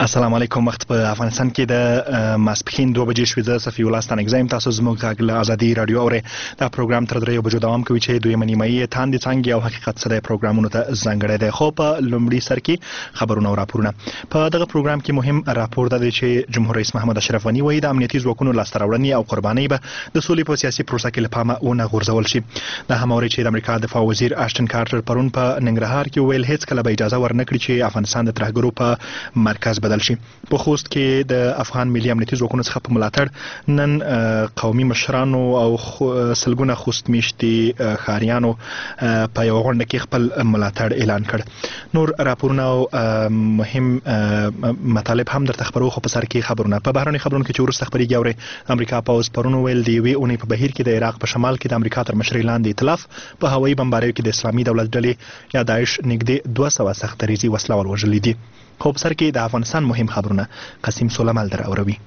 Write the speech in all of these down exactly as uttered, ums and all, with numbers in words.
السلام علیکم. وخت په افغانستان کې د ماسپښین دوه بجې شوې. زه صفي الله ستانکزی تاسو زموږ غږ له ازادي رادیو اورئ. دا پروګرام تر دریو بجو دوام کوي چې دویمه نیمایي یې تاندې څانګې او حقیقت څه دی پروګرامونو ته ځانګړی دی. خو په لومړي سر کې خبرونه او راپورونه. په دغه پروګرام کې مهم راپور دا دی چې جمهور رئیس محمد اشرف غني وایي د امنیتي ځواکونو لاسته راوړنې او قربانۍ به د سولې په سیاسي پروسه کې له پامه ونه غورځول شي. دا هم اورئ چې د امریکا دفاع وزیر اشټن کارټر پرون په ننګرهار کې ویل هیڅ کله به اجازه ورنکړي چې افغانستان د ترهګرو په مرکز بدل شي. په خوست کې د افغان ملي امنیتي ځواکونو څخه په ملاتړ نن قومي مشرانو او سلګونه خوست میشتي ښاریانو په یوه غونډه کې خپل ملاتړ اعلان کړ. نور راپورونه او مهم مطالب هم درته خبرو، خو په سر کې خبرونه. په بهرني خبرونو کې چې وروسته خبرېږي اورئ امریکا پوځ پرون ویل د یوې اونۍ په بهیر کې د عراق په شمال کې د امریکا تر مشرۍ لاندې ائتلاف په هوایي بمباریو کې د اسلامي دولت ډلې یا داعش نږدې دوه سوه سختریزي وسله وال وژلي دي. خو په سر کې د افغانستان مهم خبرونه قسیم سولمال در اوروي.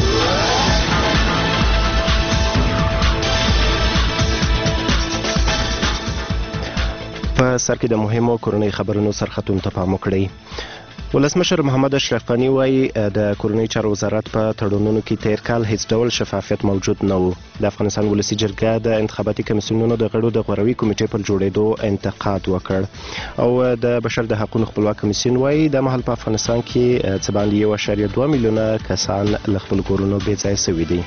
په سر کې د مهمو کورنۍ خبرونو سرختون ته پام وکړئ. ولسمشر محمد اشرف غني وایي د کورنۍ چارو وزارت په تړونونو کې تیر کال هیڅ ډول شفافیت موجود نه و. د افغانستان ولسي جرګه د انتخاباتي کمیسیونونو د غړو د غوروي کمیټې پر جوړېدو انتقاد وکړ او د بشر د حقوقو خپلواک کمیسیون وایي د مهال په افغانستان کې څه باندې یو اعشاریه دوه میلیونه کسان له خپل کورونو بې ځایه شوي دي.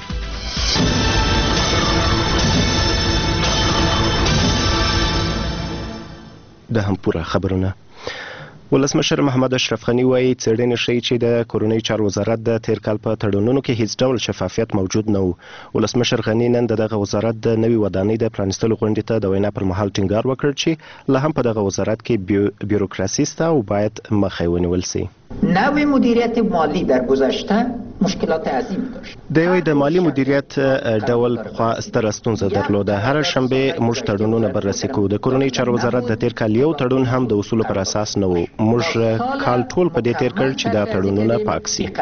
د هم پوره خبرونه. ولسمشر محمد اشرف غني وایي څېړنې ښیي چې د کورنۍ چارو وزارت د تیر کال په تړونونو کې هیڅ ډول شفافیت موجود نه و. ولسمشر غني نن د دغه وزارت د نوي ودانۍ د پرانیستلو غونډې ته د وینا پر مهال ټینګار وکړ چې لا هم په دغه وزارت کې بیوروکراسي شته او باید مخه ونیول شي. نوع مدیریت مالی در گذشته مشکلات عظیم داشت. د یوې د مالی مدیریت ډول پخوا ستره ستونزه درلوده. هر شنبه موږ تړونونه بررسي کوو. د کورنۍ چارو وزارت د تیر کال یو تړون هم د اصولو پر اساس نه و. موږ کال ټول په دې تیر کړ چې دا تړونونه پاک سي.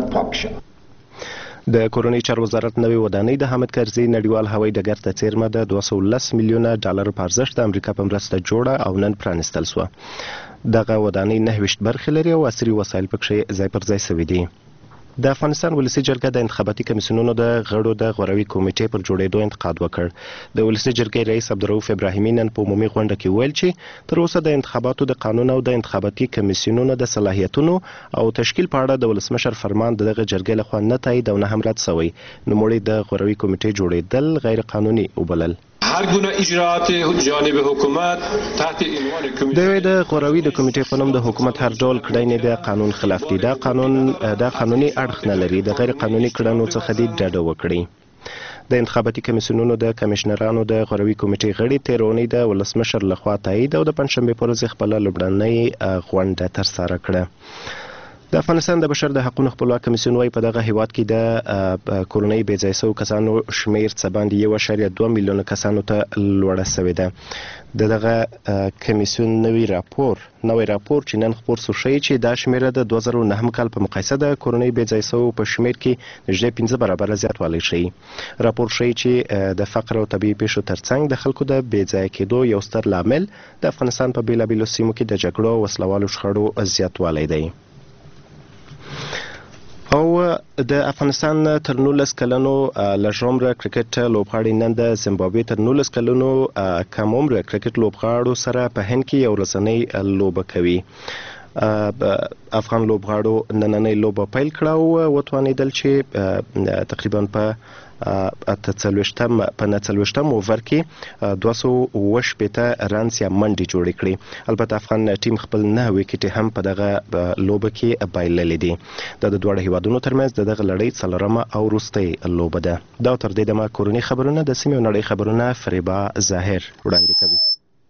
د کورنۍ چارو وزارت نوې ودانۍ د حامد کرزي نړیوال هوایي ډګر ته څیرمه د دوه سوه لس میلیونه ډالر په ارزښت د امریکا په مرسته جوړه او نن پرانیستل شوه. دغه ودانۍ نهه ویشت برخې لري او عصري وسایل پکې ځای پر ځای شوي دي. د افغانستان ولسي جرګه د انتخاباتي کمیسیونونو د غړو د غوروي کمیټې پر جوړېدو انتقاد وکړ. د ولسي جرګې رئیس عبدالرؤف ابراهیمي نن په عمومي غونډه کې ویل چې تر اوسه د انتخاباتو د قانون او د انتخاباتي کمیسیونونو د صلاحیتونو او تشکیل په اړه د ولسمشر فرمان د دغه جرګې لخوا نه تایید او نه هم رد شوی. نوموړي د غوروي کمیټې جوړېدل غیر قانوني وبلل. هر گونه اجراءات جانب حکومت تحت عنوان کمیټې د غوروي د کمیټې په نوم د حکومت هر ډول کړنې د قانون خلاف دي. دا قانون دا قانوني اړخ نه لري. د غیر قانوني کړنو څخه دې ډډه وکړي. د انتخاباتي کمیسیونونو د کمشنرانو د غوروي کمیټې غړي تیر اونۍ د ولسمشر لخوا تایید او د پنځشنبې پر ورځ خپله لومړنۍ غونډه ترسره کړه. د افغانستان د بشر د حقوقو خپلواک کمیسیون وایي په دغه هیواد کې د کورنۍ بې ځایه شوو کسانو شمیر څه باندې یو اعشاریه دوه میلیونه کسانو ته لوړه شوې ده. د دغه کمیسیون نوی راپور نوی راپور چې نن خپور شو ښیي چې دا شمیره د دوه زره نهم کال په مقایسه د کورنۍ بې ځایه شوو په شمیر کې نږدې پنځه برابره زیاتوالی ښیي. راپور ښیي چې د فقر او طبیعي پیښو ترڅنګ د خلکو د بې ځایه کېدو یو ستر لامل د افغانستان په بېلابېلو سیمو کې د جګړو او وسلوالو شخړو زیاتوالی دی. او د افغانستان تر نولس کلنو لږ عمره کرکټ لوبغاړي نن د زیمبابوې تر نولس کلنو کم عمره کرکټ لوبغاړو سره په هند کې یو ورځنۍ لوبه کوي. افغان لوبغاړو نننۍ لوبه پیل کړه او وتوانېدل چې تقریبا په اته څلوېښتم په نهه څلوېښتم اوور کې دوه سوه اووه شپېته رنز یا منډې جوړې کړې. البته افغان ټیم خپل نهه ویکټې هم په دغه لوبه کې بایللې دي. دا د دواړو هیوادونو ترمنځ د دغه لړۍ څلورمه او وروستۍ لوبه ده. دا تر دې دمه کورني خبرونه د سیمې او نړۍ خبرونه فریبا ظاهر وړاندې کوي.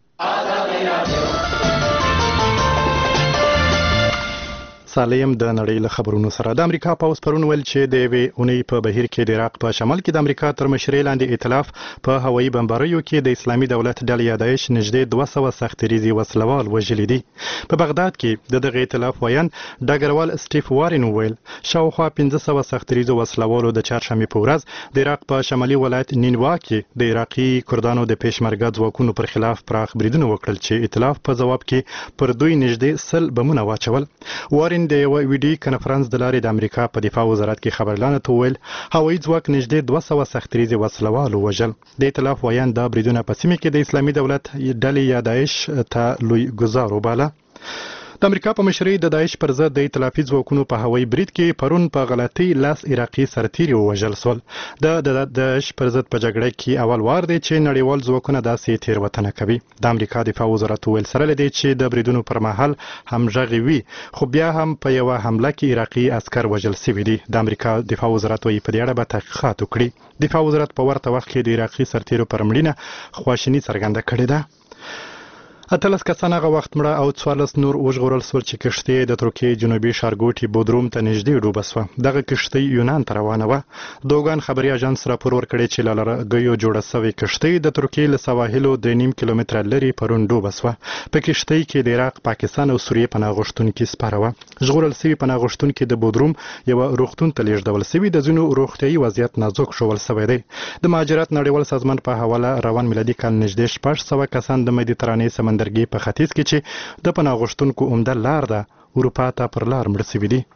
سالم د نړۍ له خبرونو سره. د امریکا پوځ پرون ویل چې د یوې اونۍ په بهیر کې د عراق په شمال کې د امریکا تر مشرۍ لاندې ائتلاف په هوایي بمباریو کې د اسلامي دولت ډلې یا داعش نږدې دوه سوه سختریزي وسله وال وژلي دي. په بغداد کې د دغه ائتلاف ویان ډګروال سټیف وارن ویل شاوخوا پنځه سوه سختریزو وسله والو د چهارشنبې په ورځ د عراق په شمالي ولایت نینوا کې د عراقي کردانو د پېشمرګه ځواکونو پر خلاف پراخ بریدونه وکړل چې ائتلاف په ځواب کې پر دوی نږدې سل بمونه واچول. وارن پرین د یو ویډیو کنفرانس د لارې د امریکا په دفاع وزارت کې خبرلانه ته وویل هوایي ځواک نږدې دوه سوه سختریزې وسلوالو وژل. د اطلاف ویان دا بریدونه په سیمه کې د اسلامي دولت ډلې یا داعش ته لوی ګزار وباله. د امریکا په مشرۍ د داعش پر ضد د ائتلافي ځواکونو په هوایي برید کې پرون په غلطي لاس عراقي سرتیري ووژل سول. د داعش پر ضد په جګړه کې اول وار دی چې نړیوال ځواکونه داسې تېروتنه کوي. د امریکا دفاع وزارت ویل سره لدی چې د بریدونو پر مهال همغږي وي خو بیا هم په یوه حمله کې عراقي عسكر وژل شوي دي. د امریکا دفاع وزارت وایي په دې اړه به تحقیقات وکړي. دفاع وزارت په ورته وخت کې د عراقي سرتیرو پر مړینه خواشیني څرګنده کړې ده. اتلس کسان هغه وخت مړه او څوارلس نور وژغورل سول چې کشتۍ د ترکیې جنوبي ښارګوټي بودروم ته نږدې ډوبه سوه. دغه کشتۍ یونان ته روانه وه. دوګان خبري اژانس راپور ورکړی چې له لرګیو جوړه سوې کشتۍ د ترکیې له سواحلو درې نیم کیلومتره لرې پرون ډوبه سوه. په کشتۍ کې د عراق، پاکستان او سوریې پناه غوښتونکي سپاره وه. ژغورل سوي پناه غوښتونکي د بودروم یوه روغتون ته لیږدول سوي. د ځینو روغتیایي وضعیت نازک ښودل سوی دی. د مهاجرت نړیوال سازمان په حواله روان میلادي کال نږدې شپږ سوه کسان د مدیترانې سمندرګي په ختیځ کې چې د پناه غوښتونکو عمده لار ده اروپا ته پر لار مړه سوي دي.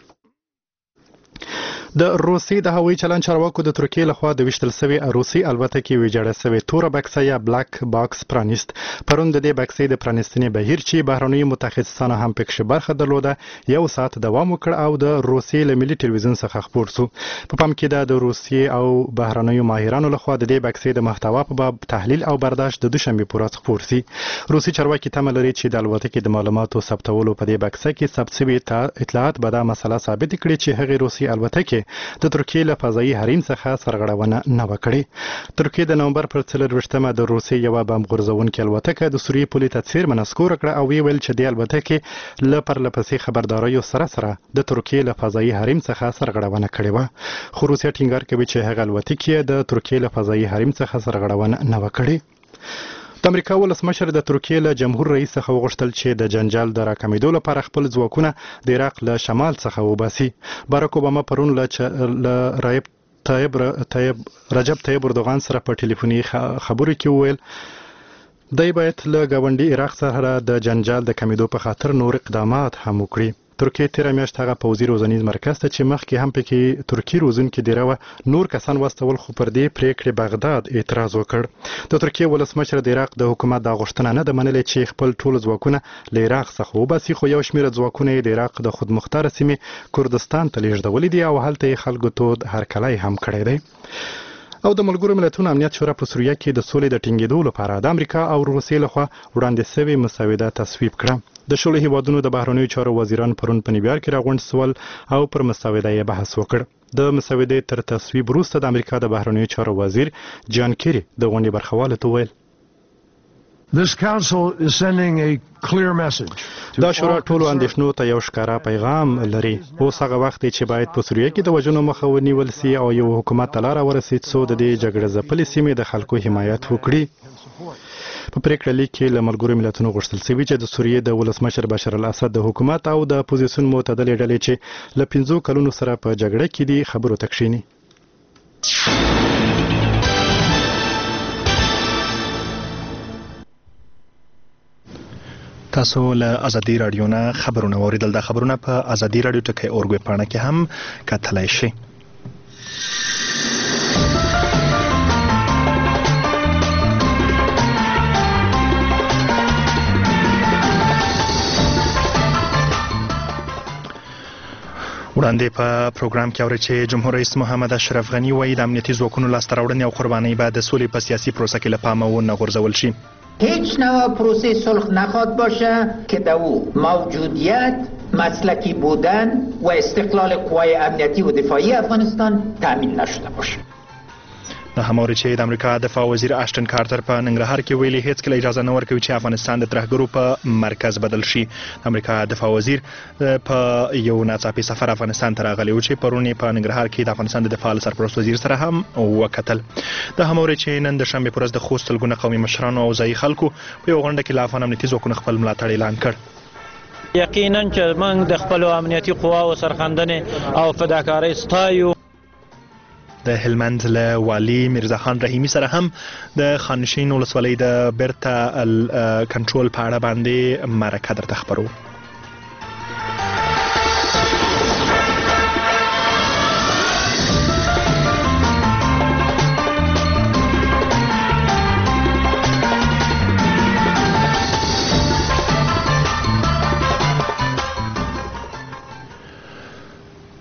د روسي د هوایي چلند چارواکو د ترکیې لخوا د ویشتل سوي روسي الوتکې ویجاړه سوې توره بکسه یا بلاک باکس پرانیست. پرون د دې بکسې د پرانیستنې بهیر چې بهرنیو متخصصانو هم پکښې برخه درلوده یو ساعت دوام وکړ او د روسي له ملي ټلویزیون څخه خپور سو. په پام کې ده د روسي او بهرنیو ماهرانو لخوا د دې بکسې د محتوا په باب تحلیل او برداشت د دوشنبې په ورځ خپور سي. روسي چارواکي تمه لري چې د الوتکې د معلوماتو ثبتولو په دې بکسه کې ثبت سوي اطلاعات به دا مسله ثابت کړي چې هغې روسي الوتکې د ترکیې له فضایي حریم څخه سرغړونه نه وکړي. ترکیې د نومبر پر څلرویشتمه د روسیې یوه بم غورځونکې الوتکه د سوریې پولې ته څیرمه نسکوره کړه او ویې ویل چې دې الوتکې له پرله پسې خبرداریو سره سره د ترکیې له فضایي حریم څخه سرغړونه کړې وه. خو روسیه ټینګار کوي چې هغه الوتکې د ترکیې له فضایي حریم څخه سرغړونه نه وکړي. د امریکا ولسمشر د ترکیې له جمهور رئیس څخه وغوښتل چې د جنجال د راکمېدو لپاره خپل ځواکونه د عراق له شمال څخه وباسي. باراک اوباما پرون له رایب طیب طیب رجب طیب اردوغان سره په ټلیفوني خبرو کې وویل دی باید له ګاونډي عراق سره د جنجال د کمیدو په خاطر نور اقدامات هم وکړي. ترکیې تیره میاشت هغه پوځي روزنیز مرکز ته چې مخکې هم پکې ترکي روزونکي دیره وه نور کسان واستول خو پر دې پریکړې بغداد اعتراض وکړ. د ترکیې ولسمشر د عراق د حکومت دا غوښتنه نه ده منلې چې خپل ټول ځواکونه له عراق څخه وباسي خو یو شمېر ځواکونه یې د عراق د خودمختاره سیمې کردستان ته لیږدولي دي او هلته یې خلکو تود هرکلی هم کړی دی. او د ملګرو ملتونو امنیت شورا په سوریه کې د سولې د ټینګېدو لپاره د امریکا او روسیې لخوا وړاندې سوې مسوده تصویب کړه. د شلو هیوادونو د بهرنیو چارو وزیران پرون په نیویارک کې راغونډ سول او پر مسوده یې بحث وکړ. د مسودې تر تصویب وروسته د امریکا د بهرنیو چارو وزیر جان کیری د غونډې برخوالو ته وویل This council is sending a clear message. دا شورا ټولو اندېښنو ته یو ښکاره پیغام لري. اوس هغه وخت دی چې باید په سوریه کې د وژنو مخه ونیول سي او یو حکومت ته لاره ورسي څو د دې جګړه ځپلې سیمې د خلکو حمایت وکړي. په پریکړه لیک کې له ملګرو ملتونو غوښتل شوي چې د سوریې د ولسمشر بشار الاسد د حکومت او د اپوزیسیون معتدلې ډلې چې له پنځو کلونو سره په جګړه کې دي خبرو ته کښیني. تاسو له ازادي رادیو نه خبرونه اوریدل. د خبرونه په ازادي رادیو ټکی اورګوي پاڼه کې هم کتلای شئ. وړاندې په پروګرام کې اورئ چې جمهور رئیس محمد اشرف غني وایي د امنیتي ځواکونو لاسته راوړنې او قربانۍ به د سولې په سیاسي پروسه کې له پامه ونه غورځول شي. هیچ نوع پروسه صلح نخواهد باشه که در او موجودیت، مسلکی بودن و استقلال قوای امنیتی و دفاعی افغانستان تامین نشده باشه. د هماوري چې د امریکا دفاع وزیر اشتن کارتر په ننګرهار کې ویلي هیڅ کله اجازه نه ورکوي چې افغانستان د ترهګرو په مرکز بدل شي. د امریکا دفاع وزیر په یو ناڅاپي سفر افغانستان ته راغلی و چې پرون په ننګرهار کې د افغانستان د دفاع سرپرست وزیر سره هم وکتل. د هماوري چې نن د شنبې پر ورځ د خوست سلګونه قومي مشرانو او ځایي خلکو په یو غونډه کې له افغان امنیتي ځواکونو خپل ملاتړ اعلان کړ. یقینا چې موږ د خپلو امنیتي قواو سرښندنې او فداکارۍ ستایو. د هلمند له والي میرزا خان رحیمي سره هم د خانشین ولسوالۍ د بیرته کنټرول په اړه باندې مرکه درته خبرو.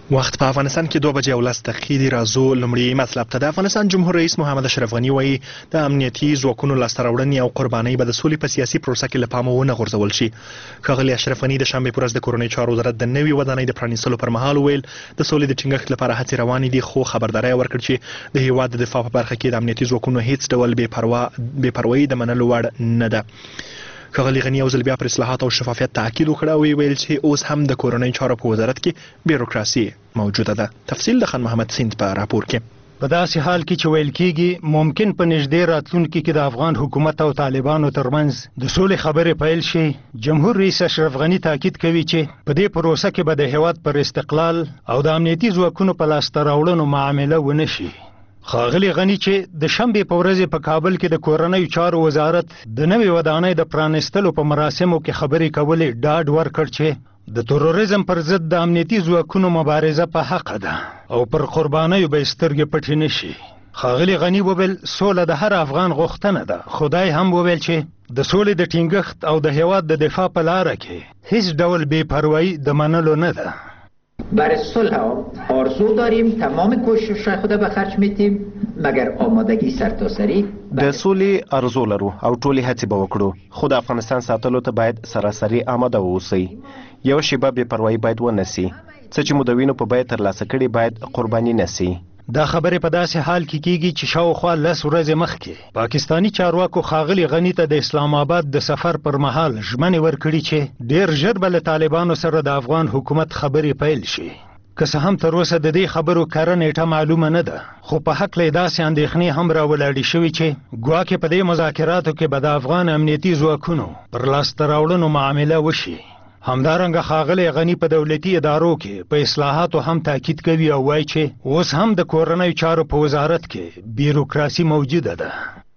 وخت په افغانستان کې دوه بجې او لس دقیقې دي. راځو لومړی مطلب ته. د افغانستان جمهور رئیس محمد اشرف غني وایي د امنیتي ځواکونو لاسته راوړنې او قربانۍ به د سولې په سیاسي پروسه کې له پامه ونه غورځول شي. ښاغلي اشرف غني د شنبې په ورځ د کورنۍ چارو وزارت د نوې ودانۍ د پرانیستلو پر مهال وویل د سولې د ټینګښت لپاره هڅې روانې دي، خو خبرداری ورکړ چې د هیواد د دفاع په برخه کې د امنیتي ځواکونو هیڅ ډول بې پروا بې پروایي د منلو وړ نه ده. ښاغلي غني یو ځل بیا پر اصلاحات او شفافیت تاکید وکړ او ویل چې اوس هم د کورنۍ چارو په وزارت کې بیروکراسي موجوده ده. تفصیل د خان محمد سیند په راپور کې. په داسې حال کې چې ویل کېږي ممکن په نږدې راتلونکي کې د افغان حکومت او طالبانو ترمنځ د سولې خبرې پیل شي، جمهور رئیس اشرف غني تاکید کوي چې په دې پروسه کې به د هیواد پر استقلال او د امنیتي ځواکونو په لاسته راوړنو معامله ونه شي. ښاغلي غني چې د شنبې په ورځ په کابل کې د کورنیو چارو وزارت د نوې ودانۍ د پرانیستلو په مراسمو کې خبرې کولې ډاډ ورکړ چې د تروریزم پر ضد د امنیتي ځواکونو مبارزه په حق ده او پر قربانیو به سترګې پټې نه شي. ښاغلي غني وویل سوله د هر افغان غوښتنه ده. خدای هم وویل چې د سولې د ټینګښت او د هیواد د دفاع په لاره کې هیڅ ډول بې پروایي د منلو نه ده. برای صلح آرزو داریم، تمام کوشش خود به خرج میدیم، مگر آمادگی سرتاسری د سولې ارزو لرو او ټولې هڅې به وکړو، خو د افغانستان ساتلو ته باید سراسري آماده واوسئ. یو شیبه بې پروایي باید ونه سي، څه چې مو د وینو په بیه ترلاسه کړي باید قرباني نه سي. دا خبرې په داسې حال کې کیږي چې شاوخوا لس ورځې مخکې پاکستانی چارواکو ښاغلي غني ته د اسلام آباد د سفر پر مهال ژمنې ورکړي چې ډیر ژر به له طالبانو سره د افغان حکومت خبرې پیل شي. که څه هم تر اوسه د دې خبرو کره نیټه معلومه نه ده، خو په هکله یې داسې اندېښنې هم راولاړې شوي چې ګواکې په دې مذاکراتو کې به د افغان امنیتي ځواکونو پر لاسته راوړنو معامله وشي. همدارنګه ښاغلی غني په دولتي ادارو کې په اصلاحاتو هم تاکید کوي او وایي چې اوس هم د کورنیو چارو په وزارت کې بیروکراسي موجوده ده.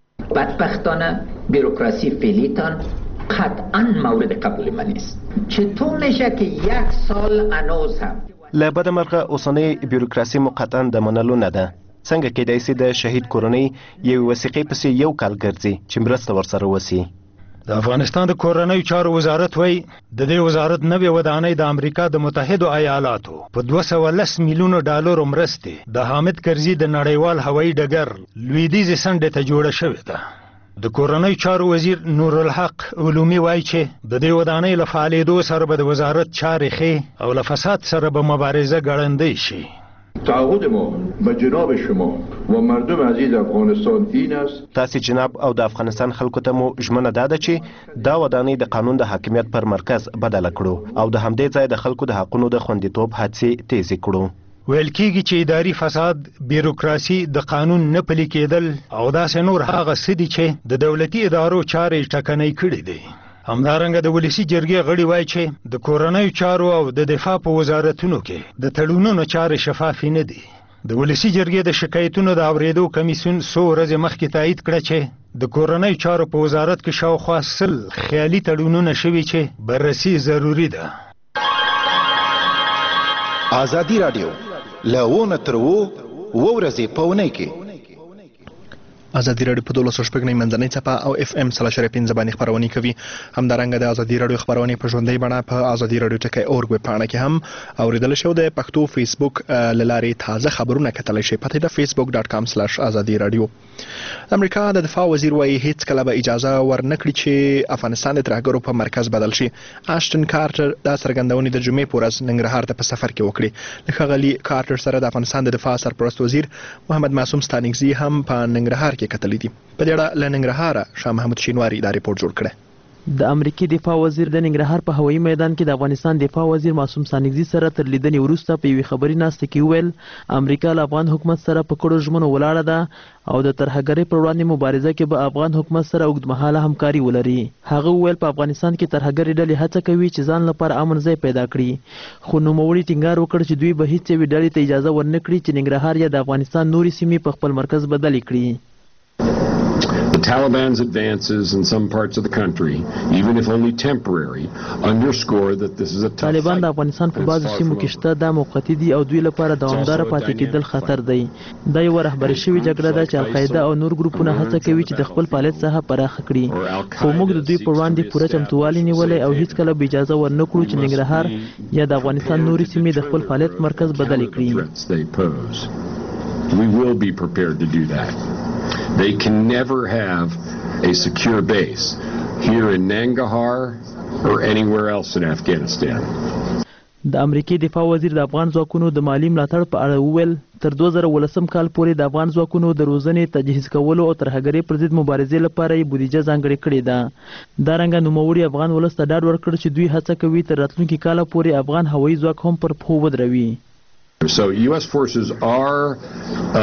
بدبختانه بیروکراسی فعلیتان قطعا مورد قبول من است. چطور میشه که یک سال هنوز هم له بده مرغه اوسنۍ بیروکراسي مو قطعا د منلو نه ده. څنګه کېدای سي د شهید کورنۍ یوې وثیقې پسې یو کال ګرځي چې مرسته ورسره وسي. د افغانستان د کورنیو چارو وزارت وایي د دې وزارت نوې ودانۍ د امریکا د متحدو ایالاتو په دوه سوه لس میلیونو ډالرو مرستې د حامد کرزي د نړیوال هوایي ډګر لویدیځې څنډې ته جوړه شوې ده. د کورنیو چارو وزیر نورالحق علومي وایي چې د دې ودانۍ له فعالېدو سره به د وزارت چارې ښې او له فساد سره به مبارزه ګړندۍ شي. تعهد ما به جناب شما و مردم عزیز افغانستان این است. تاسې جناب او د افغانستان خلکو ته مو ژمنه داده چې دا ودانۍ د قانون د حاکمیت پر مرکز بدله کړو او د همدې ځای د خلکو د حقونو د خوندیتوب هڅې تیزې کړو. ویل کېږي چې اداري فساد، بیروکراسي، د قانون نه پلي کېدل او داسې نور هغه څه دي چې د دولتي ادارو چارې ټکنۍ کړي دي. همدارنګه د ولسي جرګې غړي وایي چې د کورنیو چارو او د دفاع په وزارتونو کې د تړونونو چارې شفافې نه دي. د ولسي جرګې د شکایتونو د اورېدو کمیسیون څو ورځې مخکې تایید کړه چې د کورنیو چارو په وزارت کې شاوخوا سل خیالي تړونونه شوي چې بررسي ضروري ده. ازادي راډیو له ونه تر اوو اوه ورځې په اونۍ کې ازادي راډیو په دولس شپږ منځنۍ څپه او اف ام سل اشاریه پنځه باندې خپرونې کوي. همدارنګه د ازادي راډیو خپرونې په ژوندۍ بڼه په ازادي راډیو ټکی اورګ ویب پاڼه کې هم اوریدل شو. د پښتو فیسبوک له لارې تازه خبرونه کتلی شئ. پته د فیسبوک ډاټ کام سلاش ازادي راډیو. امریکا د دفاع وزیر وایي هیڅ کله به اجازه ورنکړي چې افغانستان د ترهګرو په مرکز بدل شي. آشټن کارټر دا څرګندونې د جمعې په ورځ ننګرهار ته په سفر کې وکړې. له ښاغلي کارټر سره د افغانستان د دفاع سرپرست وزیر محمد معصوم ستانکزي هم په ننګرهار کې کتلي دي. په دې اړه له ننګرهاره شاه محمود شینواري دا ریپورت جوړ کړی. د امریکای دفاع وزیر د ننګرهار په هوایي میدان کې د افغانستان دفاع وزیر معصوم ستانکزي سره تر لیدنې وروسته په یوې خبري ناسته کې وویل امریکا له افغان حکومت سره په کړو ژمنو ولاړه ده او د ترهګرۍ پر وړاندې مبارزه کې به افغان حکومت سره اوږدمهاله همکاري ولري. هغه وویل په افغانستان کې ترهګرې ډلې هڅه کوي چې ځان لپاره امن ځای پیدا کړي، خو نوموړي ټینګار وکړ چې دوی به هیڅ یوې ډلې ته اجازه ورنکړي چې ننګرهار یا د افغانستان نورې سیمې په خپل مرکز بدلې کړي. The Taliban's advances in some parts of the country, even if only temporary, underscore that this is a tough طالبان fight. د افغانستان په بعضو سیمو کې شته دا موقتی دي او دوی لپاره دوامداره پاتې کېدل خطر دی. دا یو رهبري شوې جګړه ده چې القاعده او نور ګروپونه هڅه کوي چې د خپل فعالیت ساحه پراخه کړي، خو موږ د دوی په وړاندې پوره چمتووالی نیولی او هیڅکله به اجازه ورنه کړو چې ننګرهار یا د افغانستان نورې سیمې د خپل فعالیت مرکز بدل کړي. We will be prepared to do that. They can never have a secure base here in Nangarhar or anywhere else in Afghanistan. د امریکای دفاع وزیر د افغان ځواکونو د مالی ملاتړ په اړه وویل تر دوه زره ولسم کال پورې د افغان ځواکونو د روزنې تجهیز کولو او ترهګرۍ پر ضد مبارزې لپاره یې بودیجه ځانګړې کړې ده. دا رنګه نوموړي افغان ولس ته ډاډ ورکړ چې دوی هڅه کوي تر راتلونکي کاله پورې افغان هوایي ځواک هم پر پښو ودروي. So U S forces are uh,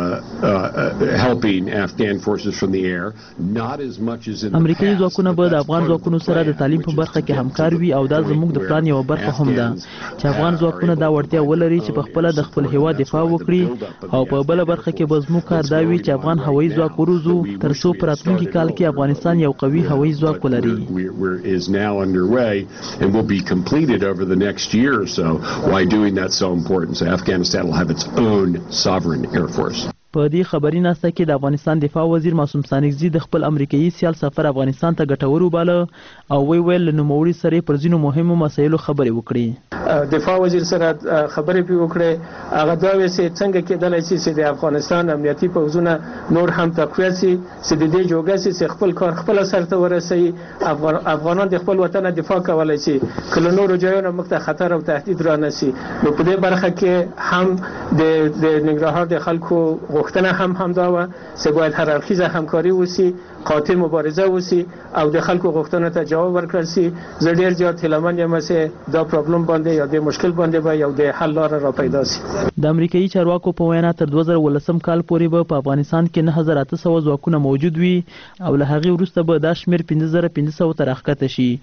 uh, helping Afghan forces from the air, not as much as in the امریکایي ځواکونه به د افغان ځواکونو سره د تعلیم په برخه کې همکار وي او دا زموږ د پلان یوه برخه هم ده چې افغان ځواکونه دا وړتیا ولري چې په خپله د خپل هیواد دفاع وکړي او په بله برخه کې به زموږ کار دا وي چې افغان هوایي ځواک وروزو تر څو په راتلونکي کال کې افغانستان یو قوي هوایي ځواک ولري. is now underway and will be completed over the next year or so. Why doing that so important? So Afghanistan will have its own sovereign air force. په دې خبري ناسته کې د افغانستان دفاع وزیر معصوم سانکزي د خپل امریکایي سیال سفر افغانستان ته ګټور وباله او وی ویل له نوموړي سره پر ځینو مهمو مسایلو خبرې وکړي. دفاع وزیر سره خبرې پی وکړي هغه دا وی چې څنګه کېدلای شي چې د افغانستان امنیتي پوځونه نور هم تقویه شي چې د دې جوګه چې خپل کار خپل سرته ورسوي. افغان افغانان د خپل وطن دفاع کولای شي کله نور ځایونو موږ ته خطر او تهدید را نشي. نو په دې برخه کې هم د د ننګرهار د خلکو غوښتنه هم همدا و چې باید هر اړخیزه همکاري وشي، قاطع مبارزه وشي او د خلکو غوښتنو ته جواب ورکړل شي. زه ډېر زیات هیلهمند یم چې دا پرابلم باندې یا د مشکل باندې به یو د حل لاره را پیدا شي. د امریکایي چارواکو په وینا تر دوه زره ولسم کال پورې به په افغانستان کې نه هزار اته سوه ځواکونه موجود وي او له هغې وروسته به دا شمېر پنځه زره پنځه سوه ته راښکته شي.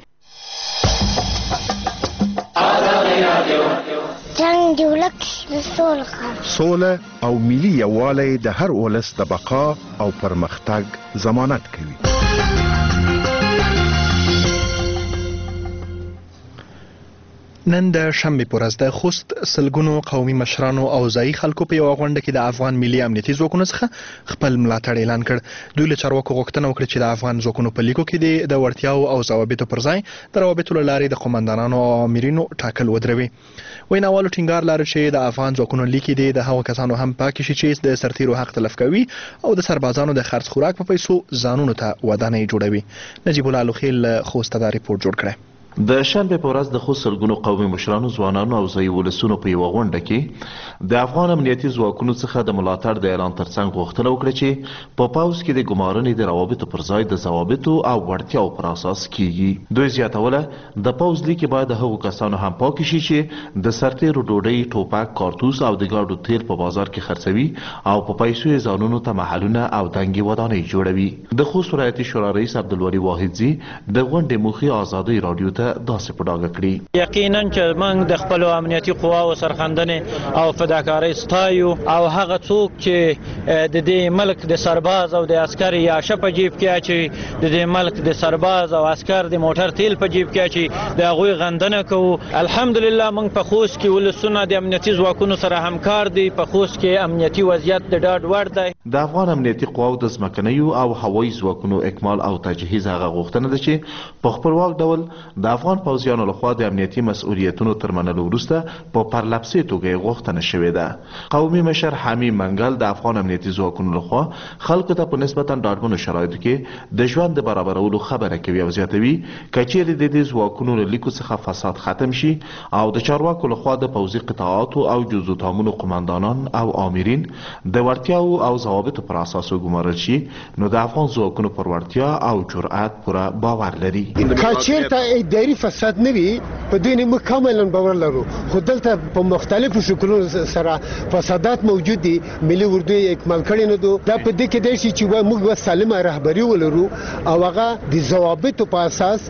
جنگ د ولک د سوله سوله او ملي یووالی د هر ولس د بقا او پرمختګ ضمانت کوي. نن د شنبې په ورځ د خوست سلګونو قومي مشرانو او ځایي خلکو په یوه غونډه کې د افغان ملي امنیتي ځواکونو څخه خپل ملاتړ اعلان کړ. دوی له چارواکو غوښتنه وکړه چې د افغان ځواکونو په لیکو کې د وړتیاو او ضوابطو پر ځای د روابطو له لارې د قومندانانو او امرینو ټاکل ودروي. ویناوالو ټینګار لري چې د افغان ځواکونو لیکي دي د هغو کسانو هم پاکې شي چې د سرتیرو حق تلف کوي او د سربازانو د خرڅ خوراک په پیسو ځانونو ته ودانۍ جوړوي. نجیب الله لوخیل خوست دا ریپورت جوړ کړی. د شنبې په ورځ د خوست سلګونو قومي مشرانو، ځوانانو او ځایي ولسونو په یوه غونډه کې د افغان امنیتي ځواکونو څخه د ملاتړ د اعلان ترڅنګ غوښتنه وکړه چې په پوځ کې د ګمارنې د روابطو پر ځای د ضوابطو او وړتیاو پر اساس کیږي. دوی زیاتوله د پوځ لیکې باید د هغو کسانو هم پاکې شي چې د سرتیرو ډوډۍ، ټوپک، کارتوس او د ګاډو تیل په بازار کې خرڅوي او په پیسو یې ځانونو ته محلونه او دنګې ودانۍ جوړوي. د خوست ولایتي شورا رئیس عبدالولي واحدزي د غونډې موخې ازادۍ راډیو ته داسې په ډاګه کړي. یقینا چې موږ د خپلو امنیتي قواو سرښندنې او فداکارۍ ستایو او هغه څوک چې د دې ملک د سرباز او د عسکر یاشه په جیب کې اچوي، د دې ملک د سرباز او عسکر د موټر تیل په جیب کې اچوي، د هغوی غندنه کوو. الحمدلله موږ په خوست کې ولسونه د امنیتي ځواکونو سره همکار دي. په خوست کې امنیتي وضعیت د ډاډ وړ دی. د افغان امنیتي قواو د ځمکنیو او هوایي ځواکونو اکمال او تجهیز هغه غوښتنه ده چې په خپلواک ډول د افغان پوځیانو لخوا د امنیتي مسؤلیتونو تر منلو وروسته په پرلپسې توګه یې غوښتنه شوې ده. قومي مشر حمید منګل د افغان امنیتي ځواکونو لخوا خلکو ته په نسبتا ډاډمنو شرایطو کې د ژوند د برابرولو خبره کوي او زیاتوي که چیرې د دې ځواکونو له لیکو څخه فساد ختم شي او د چارواکو لخوا د پوځي قطاعاتو او جزو تامونو قماندانان او آمرین د وړتیاو او ضوابطو پر اساس وګمارل شي، نو د افغان ځواکونو پر وړتیا او جرأت پوره باور لري. که چیرته اداري فساد نه وي په دوی نه موږ کاملا باور لرو، خو دلته په مختلفو شکلونو سره فسادات موجود دي. ملي اردو یې اکمال کړی نه دو. دا په دې کې دی چې موږ به سالمه رهبري ولرو او هغه د ضوابطو په اساس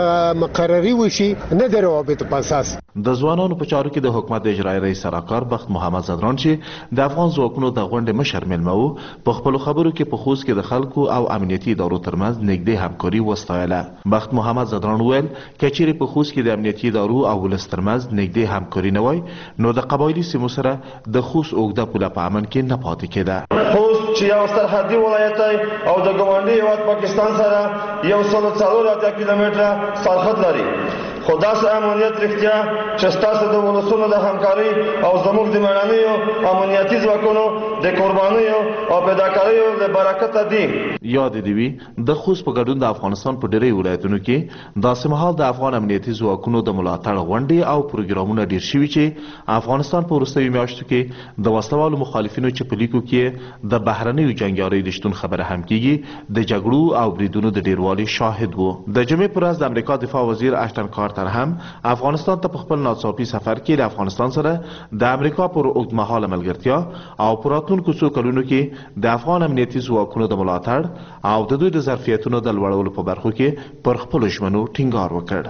مقرري وشي، نه د روابطو په اساس. د ځوانانو په چارو کې د حکومت د اجرایي رئیس سراکار بخت محمد زدران چې د افغان ځواکونو د غونډې مشر مېلمه و، په خپل خبرو کې په خوست کې د خلکو او امنیتي ادارو ترمنځ نږدې همکاري وستایله. بخت محمد زدران وویل که چیرې په خوست کې د امنیتي ادارو او ولس ترمنځ نږدې همکاري نه وای نو د قبایلي سیمو سره د خوست اوږده پوله په امن کې نه پاتې کېده. خوست چې یو سرحدي ولایت دی او د ګاونډي هیواد پاکستان سره یو سل څلور اتیا کیلومتره سرحد لري، خو داسې امنیت رښتیا چې ستاسو د ولسونو د همکاري او زموږ د مېړنیو امنیتي ځواکونو د قربانیو او فداکاریو له برکته دي. یاد دې وي د خوست په ګډون د افغانستان په ډېری ولایتونو کې داسې مهال د افغان امنیتي ځواکونو د ملاتړ غونډې او پروګرامونه ډېر شوي چې افغانستان په وروستیو میاشتو کې د وسلوالو مخالفینو چې په لیکو کې د بهرنیو جنګیالیو د شتون خبره هم کېږي د جګړو او بریدونو د ډېروالي شاهد وو. د جمعې پر ورځ د امریکا دفاع وزیر اشتن کارتر هم افغانستان ته په خپل ناڅاپي سفر کې د افغانستان سره د امریکا پر اوږدمهاله ملګرتیا او په راتلونکو څو کلونو کې د افغان امنیتي ځواکونو د ملاتړ او د دوی د ظرفیتونو د لوړولو په برخو کې پر خپلو ژمنو ټینګار وکړ.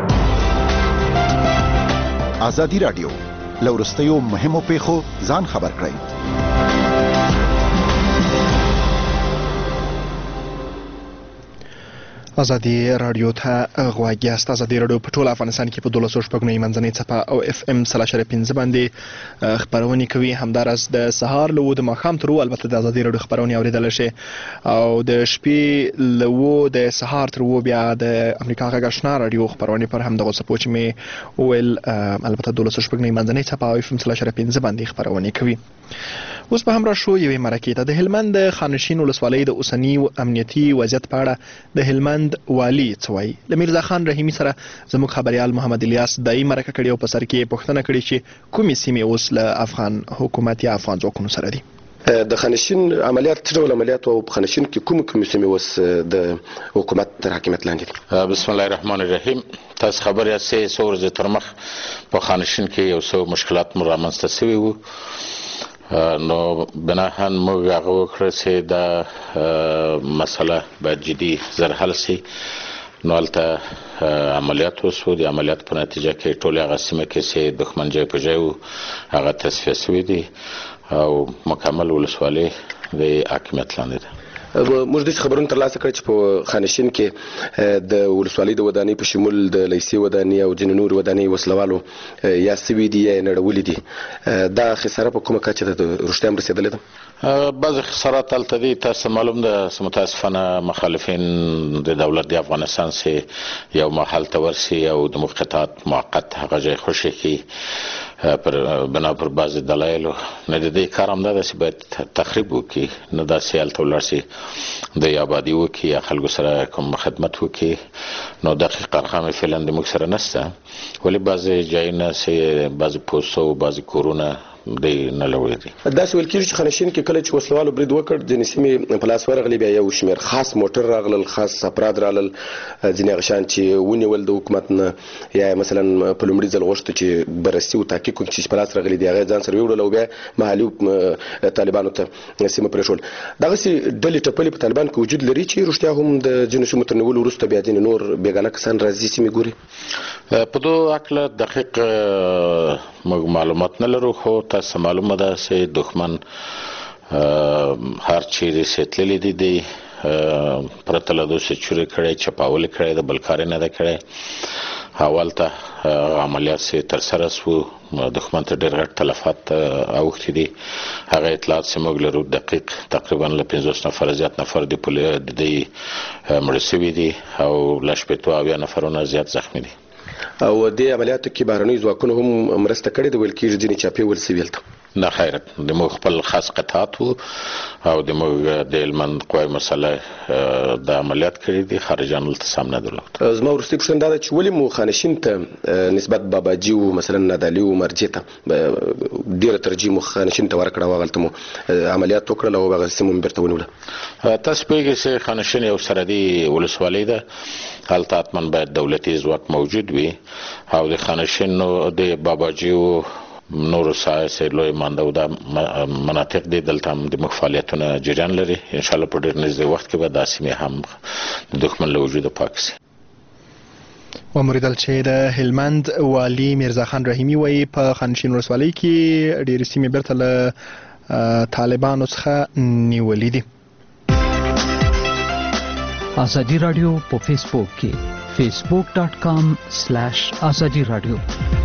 ازادي راډیو له وروستیو مهمو پیښو ځان خبر کړئ. ازادي راډیو ته غواړي است. ازادي راډیو په ټول افغانستان کې په دولس شپږ منځنۍ څپه او اف ام سلاشر پنځه باندې خبرونه کوي. همدارس د سهار له د ماښام تر البته د ازادي راډیو خبرونه اوریدل شي او د شپې له د سهار تر بیا د امریکا غږ آشنا راډیو خبرونه پر هم دغه سپوچ می ول البته دولس شپږ منځنۍ څپه او اف ام سلاشر پنځه باندې خبرونه کوي. اوس په همراه شو یوې مرکې ته د هلمند د خانشین ولسوالۍ د اوسنی امنیتي وضعیت په اړه د هلمند والی څه وایي. له میرزا خان رحیمي سره زموږ خبريال محمد الیاس دایي مرکه کړې او په سر کې پوښتنه کړې چې کومې سیمې اوس له افغان حکومت یا افغان ځواکونو سره دي. د خانشین عملیات څه ډول عملیات او په خانشین کې کوم کوم سیمې اوس د حکومت تر حاکمیت لاندې دي؟ بسم الله الرحمن الرحیم. تاسو خبر یاستئ څو ورځې تر مخ په خانشین کې یو څو مشکلات مو رامنځته شوي وو، نو بناهن موږ هغه وکړه چې دا مسله باید جدي زر حل شي. نو هلته عملیات وشو. د عملیات په نتیجه کې ټولې هغه سیمه کې چې دښمن ځای په ځای وو هغه تصفیه شوي دي او مکمل ولسوالۍ د حاکمیت لاندې ده. موږ د خبرونو ترلاسه کړ چې په خانشین کې د ولسوالۍ د ودانۍ په شمول د لیسې ودانۍ او ځینې نور ودانۍ وسلوالو یا سوي دي یا نړولې دي. دا خساره په کومه کچه ده رښتیا هم رسېدلې ده؟ بعض خسارات هلته دي. تاسو معلوم ده متاسفانه مخالفین د دولت د افغانستان سه یو محل ته ورسي او د موقتات موقت هغه ځای خوشي کی پر بنا پر بعض دلایل نه د دې کار هم ده چې باید تخریب وکړي، نه داسې هلته ولاړ شي د آبادي وکړي یا خلکو سره کوم خدمت وکړي. نو دقیق ارقام فعلا د موږ سره نشته، ولې بعضې ځایونه چې بعضې پوستو بعضې کورونه دی نه لوړې دي. داسې ویل کېږي چې خانشین کې کله چې وسلوالو برید وکړ ځینې سیمې په لاس ورغلې، بیا یو شمېر خاص موټر راغلل، خاص افراد راغلل، ځینې هغه شیان چې ونیول د حکومت نه یا مثلا په لومړي ځل غوښته چې بررسي او تحقیق وکړي چې په لاس راغلي دي هغه ځان سره یوړل او بیا محلي طالبانو ته سیمه پرېښول. دغسې ډلې ټپلې په طالبان کې وجود لري چې رښتیا هم د ځینو سیمو تر نیولو وروسته بیا ځینې نور بېګانه کسان راځي سیمې ګوري؟ په دو هکله دقیق موږ معلومات نه لرو، خو تاسو معلومه ده چې دښمن هر چیرې چې تللی دی دی پرته له دوی چې چورې کړی چپاول کړی د بل کار نه ده کړی. اول ته عملیات چې ترسره شو دښمن ته ډېر غټ تلفات اوښتي دي. هغه اطلاعات چې موږ لرو دقیق تقریبا له پنځوس نفره زیات نفر د دې مړه شوي دي او له شپېتو اویا نفرونه زیات زخمي دي. او دې عملیاتو کې بهرنیو ځواکونو هم مرسته کړې ده، ویل کېږي ځینې چاپې ول سوي هلته. نه خیر، د موږ خپل خاص قطعات وو او د موږ د هلمند قوای مسلح د عملیات کړي دي، خارجیان هلته سم نه درلود. زما وروستۍ پوښتنه دا ده چې ولې مو خانشین ته نسبت باباجي و مثلا نادعلي و مرجې ته ډېره ترجیح مو خانشین ته ورکړه او هغلته مو عملیات وکړل او هغه سیمه مو بېرته ونیوله؟ تاسو پوهېږئ چې خانشین یو سرحدي ولسوالۍ ده، هلته حتما باید دولتي ځواک موجود وي او د خانشین د باباجي و نور سایه لوی مانده او دا مناطق دي دلته هم د موږ فعالیتونه جریان لري. انشاءالله په ډېر نږدې وخت کې به دا سیمې هم د دښمن له وجوده پاک شي. وموریدل چې د هلمند والي میرزا خان رحیمي وایي په خانشین ولسوالۍ کې ډېرې سیمې بېرته له طالبانو څخه نیولې دي. ازادي رادیو په فیسبوک کې facebook dot com slash azadi radio.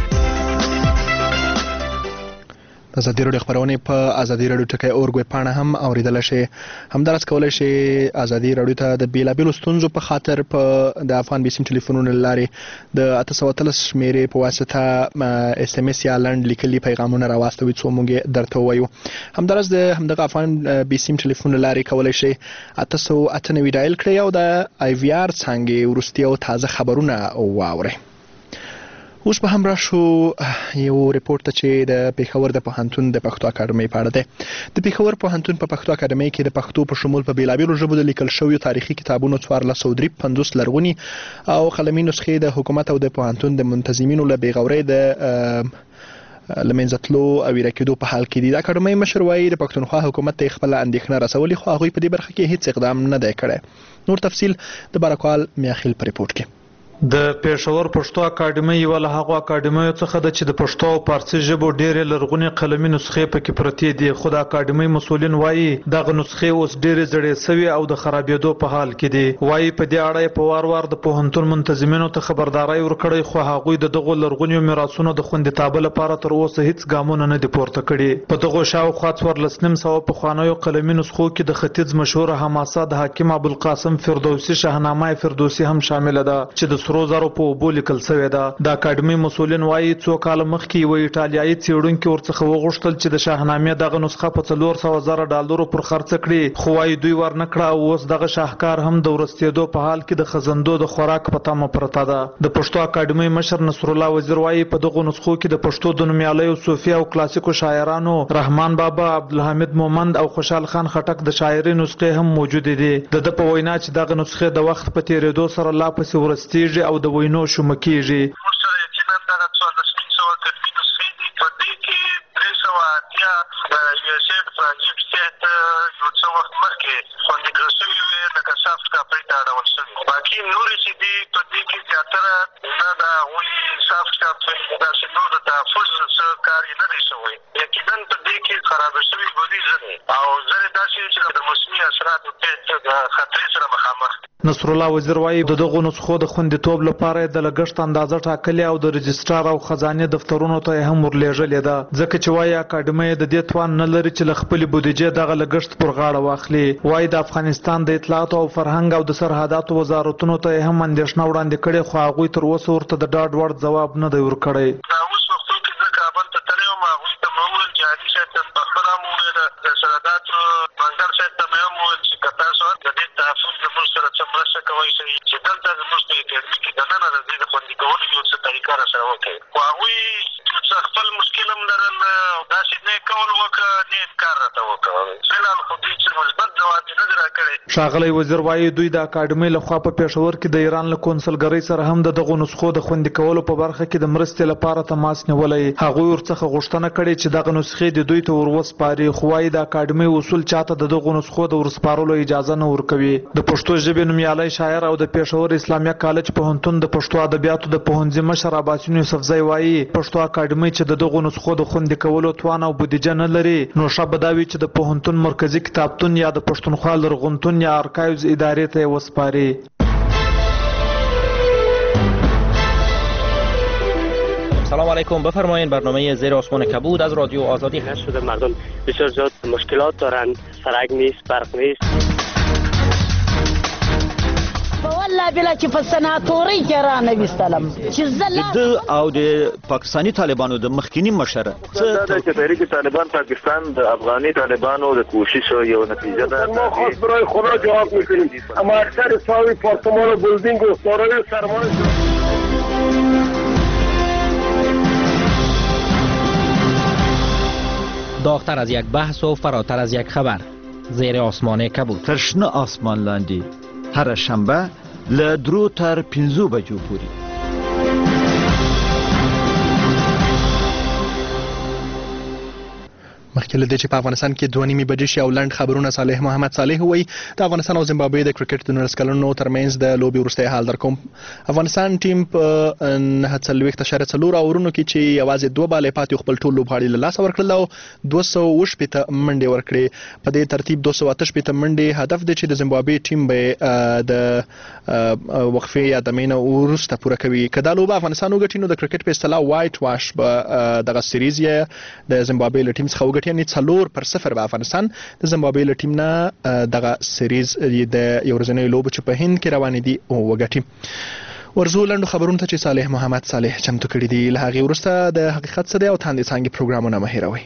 ازادي رادیو خبرونه په ازادي رادیو ټکی اورګ پاڼه هم اوریدل شي. همدارس کولای شي ازادي رادیو ته د بیلابیلو ستونزو په خاطر په د افغان بیسیم ټلیفونونو لارې د اته سوه اتلس شمیرې په واسطه اس ام اس یا لنډ لیکلي پیغامونه راواستوي څو موږ درته ووایو. همدارس د همدغه افغان بیسیم ټلیفون لارې کولای شي اته سوه اته نوي ډایل کړئ او د آی وی آر څانګې وروستي او تازه خبرونه واورئ. اوس به هم راشو یو ریپورت ته چې د پېښور د پوهنتون د پښتو اکاډمۍ په اړه دی. د پېښور پوهنتون په پښتو اکاډمۍ کې د پښتو په شمول په بیلابیلو ژبو د لیکل شویو تاریخي کتابونو څوارلس سوه درې پنځوس لرغوني او قلمي نسخې د حکومت او د پوهنتون د منتظمینو له بېغورۍ د له منځه تلو او ویره کېدو په حال کې دي. د اکاډمۍ مشر وایي د پښتونخوا حکومت ته خپله اندېښنه رسولې خو هغوی په دې برخه کې هیڅ اقدام نه دی کړی. نور تفصیل د بارکوال میاخیل په ریپورټ کې. د پېښور پښتو اکاډمۍ یوه له هغو اکاډمیو څخه ده چې د پښتو او فارسي ژبو ډېرې لرغونې قلمي نسخې پکې پرتې دي، خو د اکاډمۍ مسؤلین وایي دغه نسخې اوس ډېرې زړې سوي او د خرابېدو په حال کې دي. وایي په دې اړه یې په وار وار د پوهنتون منتظمینو ته خبرداری ورکړی خو هغوی د دغو لرغونیو میراثونو د خوندیتابه لپاره تر اوسه هیڅ ګامونه نه دي پورته کړي. په دغو شاوخوا څوارلس نیم سوه پخوانیو قلمي نسخو کې د ختیځ مشهوره حماسه د حاکم ابوالقاسم فردوسي شاهنامه فردوسي هم شامله ده چې د سرو زرو په اوبو لیکل شوې ده. د اکاډمۍ مسؤلین وایي څو کاله مخکې یوه ایټالیایي څېړونکي ورڅخه وغوښتل چې د شاهنامې دغه نسخه په څلور سوه زره ډالرو پر خرڅه کړي خو وایي دوی ورنه کړه او اوس دغه شاهکار هم د ورستېدو په حال کې د خزندو د خوراک په تمه پرته ده. د پښتو اکاډمۍ مشر نصر الله وزیر وایي په دغو نسخو کې د پښتو د نومیالیو صوفي او کلاسیکو شاعرانو رحمان بابا، عبدالحمید مومند او خوشحال خان خټک د شاعري نسخې هم موجودې دي. د ده په وینا چې دغه نسخې د وخت په تېرېدو سره لا پسې ورستېږي او د وینو شومه کېږي. باقي نورې چې دي په دې کې زیاتره نه د هغوی سافټ کاپي داسې نور د تحفظ څه کار یې نه دی شوی. یقینا په دې کې خرابه شوي ګولي ځنې او ځنې داسې چې د موسمي اثراتو د خطرې سره مخامخ دي. نصر الله وزیر وایي د دغو نسخو د خوندیتوب لپاره د لګښت اندازه ټاکلې او د رجسټرار او خزانې دفترونو ته یې هم ورلېږلې ده ځکه چې وایي اکاډمۍ د دې توان نه لري چې له خپلې بودیجې دغه لګښت پر غاړه واخلي. وایي د افغانستان د اطلاعاتو او فرهنګ او د سرحداتو وزارتونو ته یې هم اندېښنه وړاندې کړې خو هغوی تر اوسه ورته د ډاډ وړ ځواب نه دی ورکړی. خپل مشکل هم لرل او داسې نه یې کول وکړه نه یې انکار راته وکړه. فعلحال خو دوی چې مثبت ځواب یې نه دی راکړی. ښاغلی وزیر وایي دوی د اکاډمۍ لخوا په پېښور کې د ایران له کونسلګرۍ سره هم د دغو نسخو د خوندي کولو په برخه کې د مرستې لپاره تماس نیولی. هغوی ورڅخه غوښتنه کړې چې دغه نسخې د دوی ته وروسپاري خو وایي د اکاډمۍ اصول چاته د دغو نسخو د ورسپارلو اجازه نه ورکوي. د پښتو ژبې نومیالی شاعر او د پېښور اسلامیه کالج پوهنتون د پښتو ادبیاتو د پوهنځي مشر عباسین یوسفزی وایي پښتو اکاډمۍ چې د دغو نسخو د خوندي کولو توان او بودیجه نه لري نو ښه به دا وي چې د پوهنتون مرکزي کتابتون یا د پښتونخوا لرغونتون یا ارکایوز ادارې ته یې وسپاري. سلام علیکم، بفرمایید برنامه زیر آسمان کبود از رادیو آزادی هست. شده مردم بسیار زیاد مشکلات دارند، سرک نیست، برق نیست. والله بلا چې په سناتوري کې را نویستلم چې زه د او د پاکستاني طالبانو د مخکینی مشر څه چې تحریک طالبان پاکستان د افغاني طالبانو د کوشش یو نتیجه ده. ما خاص برای خدا جواب میکنیم اما اکثر ساوی پارتمان و بلدینگ و سارای سرمایه داغتر از یک بحث و فراتر از یک خبر زیر آسمان کبود. ترشنه آسمان لاندی هر شنبه له درو تر پنځو بجو پورې. مخکې له دې چې په افغانستان کې دوه نیمې بجې شي او لنډ خبرونه صالح محمد صالح وایي د افغانستان او زیمبابوې د کرکټ د نولس کلنو ترمنځ د لوبې وروستی حال در کوم. افغانستان ټیم په نهه څلوېښت اشاریه څلور اورونو کې چې یوازې دوه بالې پاتې خپل ټول لوبغاړي له لاسه ورکړل او دوه سوه اووه شپېته منډې ورکړې. په دې ترتیب دوه سوه اته شپېته منډې هدف دی چې د زیمبابوې ټیم به د وقفې یا دمې نه وروسته پوره کوي. که دا لوبه افغانستان وګټي نو د کرکټ په اصطلاح وایټ واش به دغه سیریز یې د زیمبابوې له ټیم څخه وګټي، یعنې څلور پر صفر به افغانستان د زیمبابوې له ټیم نه دغه سیریز د یو ورځنیو لوبو چې په هند کې روانې دي وګټي. ورځو لنډو خبرونو ته چې صالح محمد صالح چمتو کړي دي. له هغې وروسته د حقیقت څه دی او تاندې څانګې پروګرامونه مه هېروئ.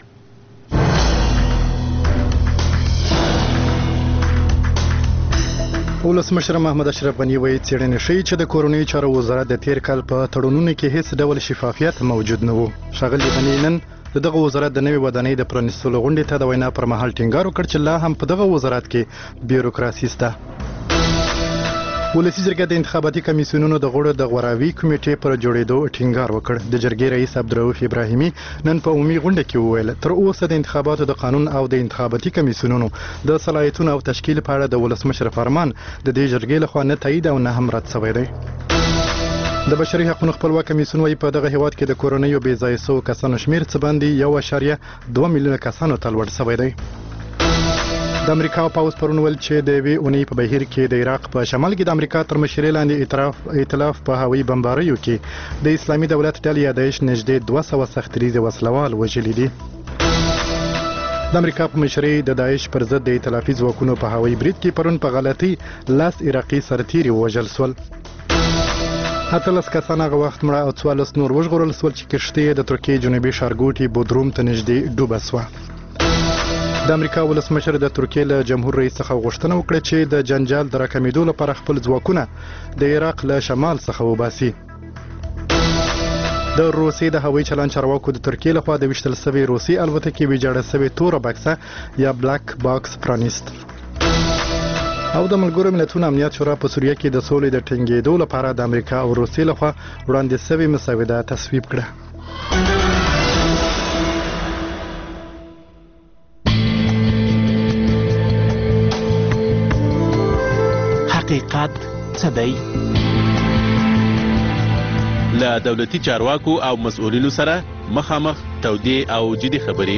ولسمشر محمد اشرف غني وایي څېړنې ښیي چې د کورنیو چارو وزارت د تیر کال په تړونونو کې هیڅ ډول شفافیت موجود نه و. ښاغلي غني نن د دغه وزارت د نوې ودانۍ د پرانیستلو غونډې ته د وینا پر مهال ټینګار وکړ چې لا هم په دغه وزارت کې بیوروکراسي شته. ولسي جرګه د انتخاباتي کمیسیونونو د غړو د غوراوي کمیټې پر جوړېدو ټینګار وکړ. د جرګې رئیس عبدالرؤف ابراهیمي نن په عمومي غونډه کې وویل تر اوسه د انتخاباتو د قانون او د انتخاباتي کمیسیونونو د صلاحیتونو او تشکیل په اړه د ولسمشر فرمان د دې جرګې لخوا نه تایید او نه هم رد شوی دی. د بشري حقوقو خپلواک کمیسیون وايي په دغه هیواد کې د کورنیو بې ځایه شوو کسانو شمېر څه باندې یو اعشاریه دوه میلیونه کسانو ته لوړ شوی دی. د امریکا پوځ پرون ویل چې د یوې اونۍ په بهیر کې د عراق په شمال کې د امریکا تر مشرۍ لاندې ائتلاف په هوایي بمباریو کې د اسلامي دولت ډلې یا داعش نږدې دوه سوه سختریزې وسلوال وژلي دي. د امریکا په مشرۍ د داعش پر ضد د ائتلافي ځواکونو په هوایي برید کې پرون په غلطۍ لاس عراقي سرتیري ووژل شول. اتلس کسان هغه وخت مړه او څوارلس نور وژغورل شول چې کښتۍ د ترکیې جنوبي ښارګوټي بودروم ته نږدې ډوبه شوه. د امریکا ولسمشر د ترکیې له جمهور رئیس څخه غوښتنه وکړه چې د جنجال د راکمېدو لپاره خپل ځواکونه د عراق له شمال څخه وباسي. د روسیې د هوایي چلند چارواکو د ترکیې لخوا د ویشتل شوې روسي الوتکې ویجاړه شوې توره بکسه یا بلاک باکس پرانیست. او د ملګرو ملتونو امنیت شورا په سوریه کې د سولې د ټینګېدو لپاره د امریکا او روسیې لخوا وړاندې شوې مسوده تصویب کړه. حقیقت څه دی؟ له دولتي چارواکو او مسؤلینو سره مخامخ تودې او جدي خبرې.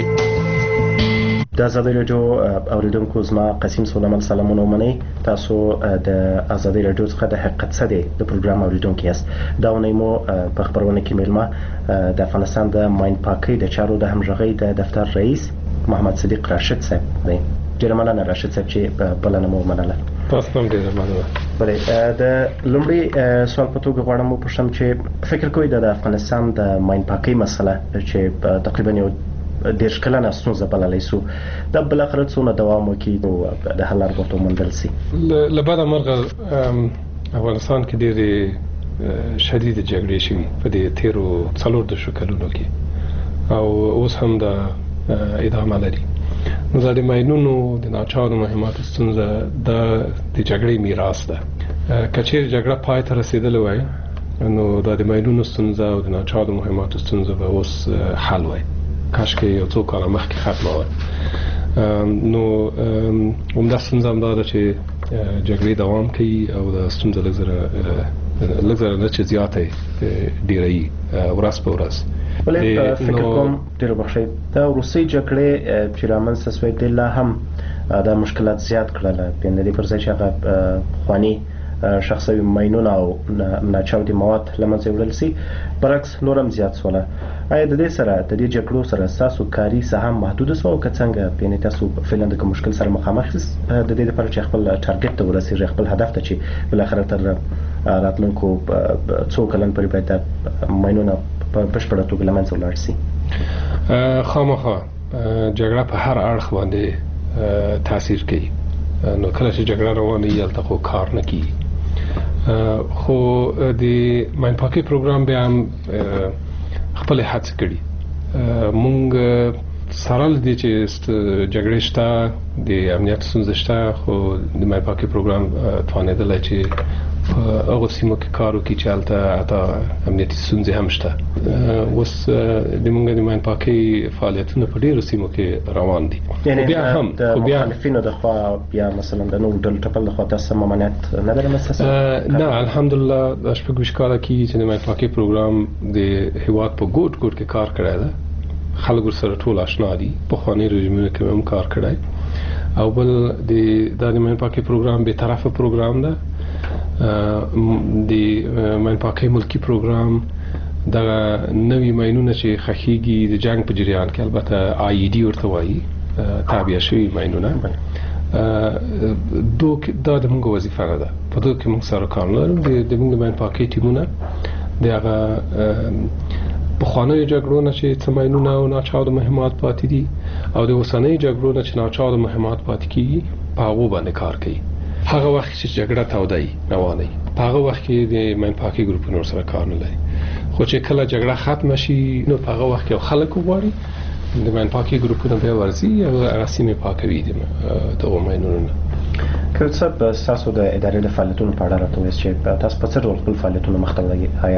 د آزادۍ راډیو اوریدونکو زما قسیم سلیمان سلامونه ومنئ. تاسو د آزادۍ راډیو څخه د حقیقت څه دی د پروګرام اوریدونکي یاست. دا اونۍ مو په خپرونه کې میلمه د افغانستان د ماین پاکۍ د چارو د همغږۍ د دفتر رئیس محمد صدیق راشد صاحب دی. ډېره مننه راشد صاحب چې بلنه مو ومنله. تاسو هم ډېره مننه. بلې د لومړي سوال په توګه غواړم وپوښتم چې فکر کوئ د افغانستان د ماین پاکۍ مسله چې تقریبا یو دېرش کلنه ستونزه بللی سو دا بالاخره څونه دوام وکړي او د حل لار ورته وموندل سي؟ له بده مرغه افغانستان کې ډېرې شدیدې جګړې شوي په دې تېرو څلور دېرشو کلونو کې او اوس هم دا ادامه لري. نو دا د ماینونو د ناچارو مهماتو ستونزه دا د جګړې میراث ده. که چیرې جګړه پای ته رسېدلې وای نو دا د ماینونو ستونزه او د ناچارو مهماتو ستونزه به اوس حل وای، کاشکې یو څو کاله مخکې ختمه وای. نو همدا ستونزه همدا ده چې جګړې دوام کوي او دا ستونزه لږ زره لږ زره نه چې زیاته ډېروي ورځ په ورځ. بلې فکر کوم ډېر بخښئ دا وروستۍ جګړې چې رامنځته سوې دې لا هم دا مشکلات زیات کړل، یعنې د دې پر ځای چې هغه خواني شخصي ماینونه او ناچاودي مواد له منځه وړل سي برعکس نور هم زیات سوله. آیا د دې سره د دې جګړو سره ستاسو کاري سهم محدود سو او که څنګه یعنې تاسو فعلا د کوم مشکل سره مخامخ یاست د دې لپاره چې خپل ټارګټ ته ورسېږئ، خپل هدف ته چې بالاخره تر راتلونکو څو کلن پورې باید ماینونه په بشپړه توګه له منځه ولاړ سي؟ خامخا جګړه په هر اړخ باندې تاثیر کوي. نو کله چې جګړه روانه وي هلته خو کار نه کېږي. خو د ماین پاکۍ پروګرام بیا هم خپلې هڅې کړي. مونږ سره له دې چې جګړې شته د امنیت ستونزې شته خو د ماین پاکۍ پروګرام توانېدلی چې په هغو سیمو کې کار وکړي چې هلته حتی امنیتي ستونزې هم شته. اوس د موږ د ماین پاکۍ فعالیتونه په ډېرو سیمو کې روان دي. یعنې د مخالفینو د خوا یا مثلا د نورو ډلو ټپل د خوا تاسو ممانعت نه لري رامنځته؟ نه، الحمدلله دا شپږ ویشت کاله کېږي چې د ماین پاکۍ پروګرام د هېواد په ګوټ ګوټ کې کار کړی ده. خلک ورسره ټول اشنا دي. پخواني رژیمونو کې هم کار کړی. او بل د دا د ماین پاکۍ پروګرام بې طرفه پروګرام ده. د ماین پاکۍ ملکی پروګرام دغه نوي ماینونه چې ښخېږي د جنګ په جریان کې، البته آی ای ډي ورته وایي، تابع شوي ماینونه، دا د موږ وظیفه نه ده. په دغه کې موږ سره کار لرو. د موږ د ماین پاکۍ ټیمونه د هغه پخوانیو جګړو نه چې څه ماینونه او ناچاوده مهمات پاتې دي او د اوسنیو جګړو نه چې ناچاوده مهمات پاتې کېږي، په هغو باندې کار کوي. هغه وخت چې جګړه توده وي، روانه وي، په هغه وخت کې د ماین پاکۍ ګروپونو سره کار نه لري. خو چې کله جګړه ختمه شي، نو په هغه وخت کې خلک وغواړي د ماین پاکۍ ګروپونه بیا ورځي او هغه سیمې پاکوي دغو ماینونو نه. که څه ستاسو د ادارې د فعالیتونو په اړه راته ووایاست چې تاسو په څه ډول خپل فعالیتونه مخته وړئ؟ آیا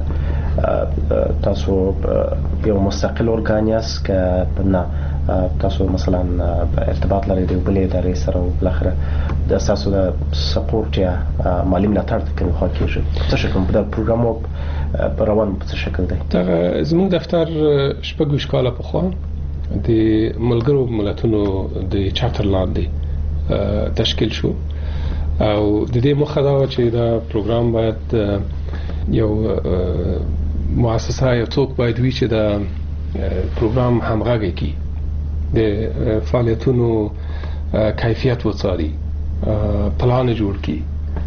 تاسو یو مستقل ارګان یاست که نه تاسو مثلا ارتباط لرئ د یو بلې ادارې سره او بالاخره د ستاسو د سپورټ یا مالي ملاتړ د کومې خوا کېږي؟ څه شکل په دغه پروګرام روان په څه شکل دی؟ دغه زموږ دفتر شپږ ویشت کاله پخوا د ملګرو ملتونو د چارټر لاندې تشکیل شو او د دې موخه دا وه چې دا پروګرام باید یو مؤسسه یا څوک باید وي چې دا پروګرام همغږی کړي، د فعالیتونو کیفیت وڅاري، پلان جوړ کړي.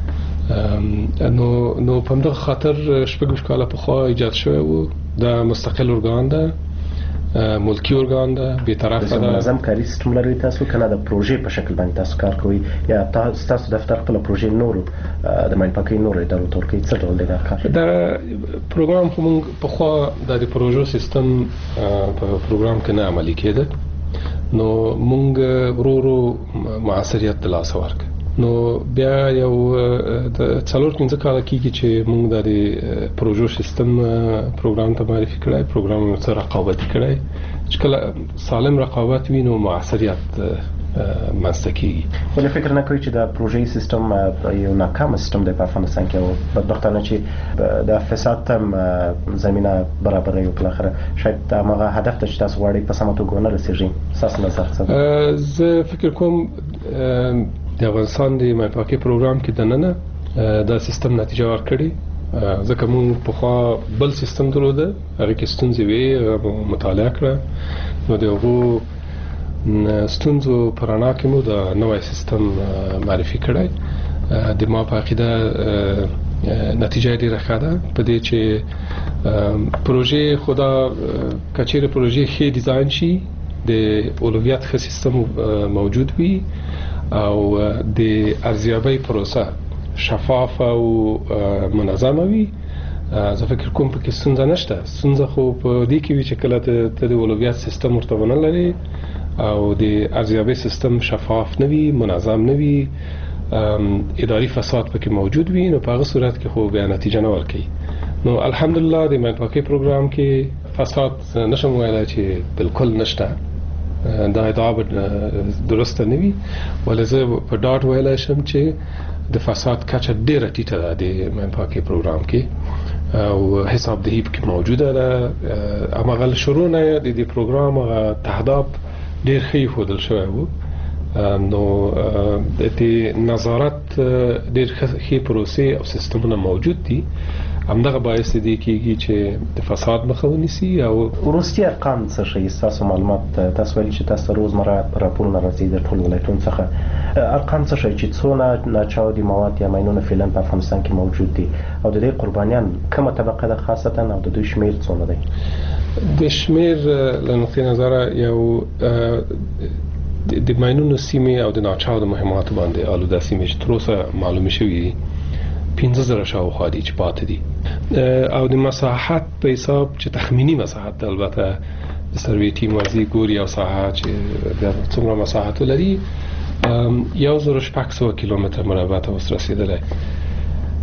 نو نو په همدغه خاطر شپږ ویشت کاله پخوا ایجاد شوی و. دا مستقل ارګان ده، ملکی ارګان ده، بی‌طرفه ده. منظم کاري سیستم لري تاسو کنه د پروژې په شکل باندې تاسو کار کوئ یا تاسو دفتر خپل پروژې نورو د ماین پاکۍ نورو ادارو ته ورکوي؟ څه ډول دی دا کار؟ دا پروګرام خو موږ پخوا د پروژو سیستم په پروګرام کې نه عملي کېده، نو موږ ورو ورو معاصریت د لاسه ورکړ. نو بیا یو د څلور پنځه کاله کېږي چې موږ د پروژو سیستم پروګرام ته معرفي کړی، پروګرام څه رقابتي کړی چې کله سالم رقابت وي نو معاصریت منځته کېږي. ولې فکر نه کوئ چې د پروژې سیستم یو ناکامه سیستم دی په افغانستان کې او بدبختانه چې د فساد ته زمینه برابروي او بالاخره شاید هماغه هدف ته چې تاسو غواړئ په سمه توګه ونه رسېږي؟ ستاسو نظر څه دی؟ زه فکر کوم د افغانستان د ماین پاکۍ پروګرام کې دننه دا سیستم نتیجه ورکړې، ځکه موږ پخوا بل سیستم درلوده، هغې کې ستونزې وې، هغه مطالعه کړه. نو د هغو ستونزو په رڼا کې مو د نوی سیستم معرفي کړی. د ما په عقیده نتیجه ډېره ښه ده په دې چې پروژې خو دا که چېرې پروژې ښې ډیزاین شي، د اولویت ښه سیستم موجود وي او د ارزیابۍ پروسه شفافه او منظمه وي، زه فکر کوم پکې ستونزه نشته. ستونزه خو په دې کې وي چې کله ته د اولویت سیستم ورته ونه لرې او د ارزیابۍ سیستم شفاف نه وي، منظم نه وي، اداري فساد پکې موجود وي، نو په هغه صورت کې خو بیا نتیجه نه ورکوي. نو الحمدلله د ماین پاکۍ پروګرام کې فساد نشم ویلی چې بالکل نشته، دا ادعا درسته نه وي، ولې زه په ډاډ ویلی شم چې د فساد کچه ډېره ټیټه ده د ماین پاکۍ پروګرام کې او حسابدهي پکې موجوده ده. هماغه له شروع نه د دې پروګرام هغه تهداب ډېر ښه ایښودل شوی و، نو د دې نظارت ډېر ښې پروسې او سیستمونه موجود دي. همدغه باعث دی کېږي چې د فساد مخه ونیسي. او وروستي ارقام څه ښیي؟ ستاسو معلومات تاسو ویلي چې تاسو روزمره راپورونه راځي د ټولو ولایتونو څخه، ارقام څه ښیي چې څونه ناچاودي مواد یا ماینونه فعلا په افغانستان کې موجود دي او د دې قربانیان کومه طبقه ده خاصتا او د دوی شمیر څونه دی؟ د شمیر له نقطې نظره یو د ماینونو سیمې او د ناچاوده مهماتو باندې آلوده سیمې چې تر اوسه معلومې شوي دي پنځه زره شاوخوا دي چې پاتې دي، او د مساحت په حساب چې تخمینی مساحت ده، البته د سروې ټیم ورځي ګوري او ساحه چې څومره مساحت لري، یو زره شپږ سوه کیلومتره مربع ته اوس رسېدلی.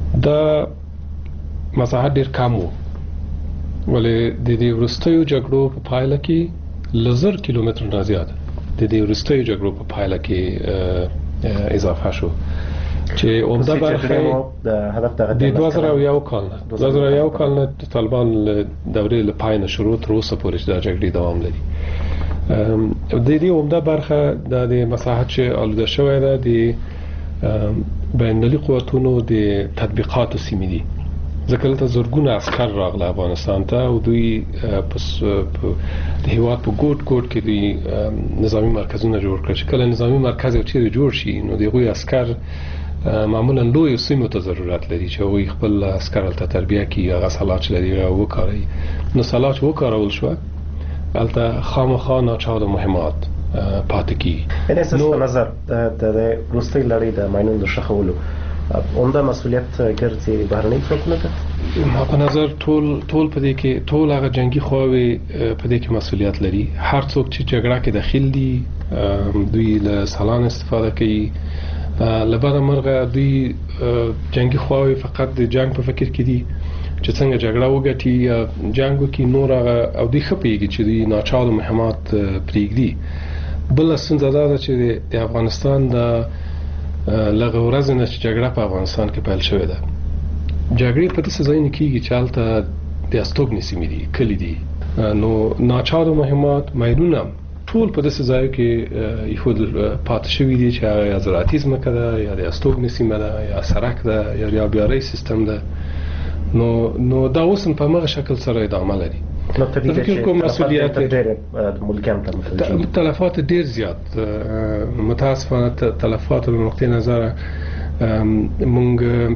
دا مساحت ډیر کم وو، ولې د دې وروستیو جګړو په پایله کې لزر کیلومتر نه زیات د دې وروستیو جګړو په پایله کې اضافه شو چې عمده برخه د هدف دغه د دوه زره یو کال نه دوه زره یو کال نه طالبان دورې له پای نه شروع تر اوسه پورې د جګړې دوام لري. د دې عمده برخه د مساحت چې آلوده شوې ده د بین المللي قوتونو د تطبیقاتو سیمې دي، ځکه دلته زرګونه عسکر راغله افغانستان ته او دوی پس د هیواد په ګوټ ګوټ کې دوی نظامی مرکزونه جوړ کړل چې کله نظامی مرکز یو چیرې جوړ شي نو د هغوی عسکر معمولا لوی سیمو ته ضرورت لري چې هغوی خپل عسکر هلته تربیه کړي، هغه سلاح چې لري هغه وکاروي. نو سلاح چې وکارول شوه هلته خامخا ناچاره مهمات پاتې کیږي. یعنې ستاسو په نظر د وروستۍ لړۍ د ماینونو د ښخولو عمده مسؤلیت ګرځي بهرنۍ ځواکونه ده؟ ما په نظر ټول ټول په دې کې ټول هغه جنگي خواوې په دې کې مسؤلیت لري. هر څوک چې جګړه کې داخل دي دوی له سلان استفاده کوي، لبعد مرغه دوی جنگي خواوې فقط د جنگ په فکر کې دي چې څنګه جګړه وګټي یا جنگ وکړي، نور هغه او دوی ښه پوهېږي چې دوی ناچاره مهمات پرېږدي. بله ستونزه دا ده چې د افغانستان د لږ ورځې نه چې جګړه په افغانستان کې پیل شوې ده، جګړې په داسې ځایونو کېږي چې هلته د استوګنې سیمې دي، کلي دي، نو ناچاره مهمات ماینونه ټول په داسې ځایو کې ایښودل پاتې شوي دي چې یا زراعتي ځمکه ده یا د استوګنې سیمه ده یا سړک ده یا د آبیارۍ سیستم ده. نو نو دا اوس هم په همغه شکل سره ادامه لري. نو طبیعي چې مسؤلیت ډېر ملکیان ته متوجه تلفات ډېر زیات متاسفانه تلفات له نقطې نظره موږ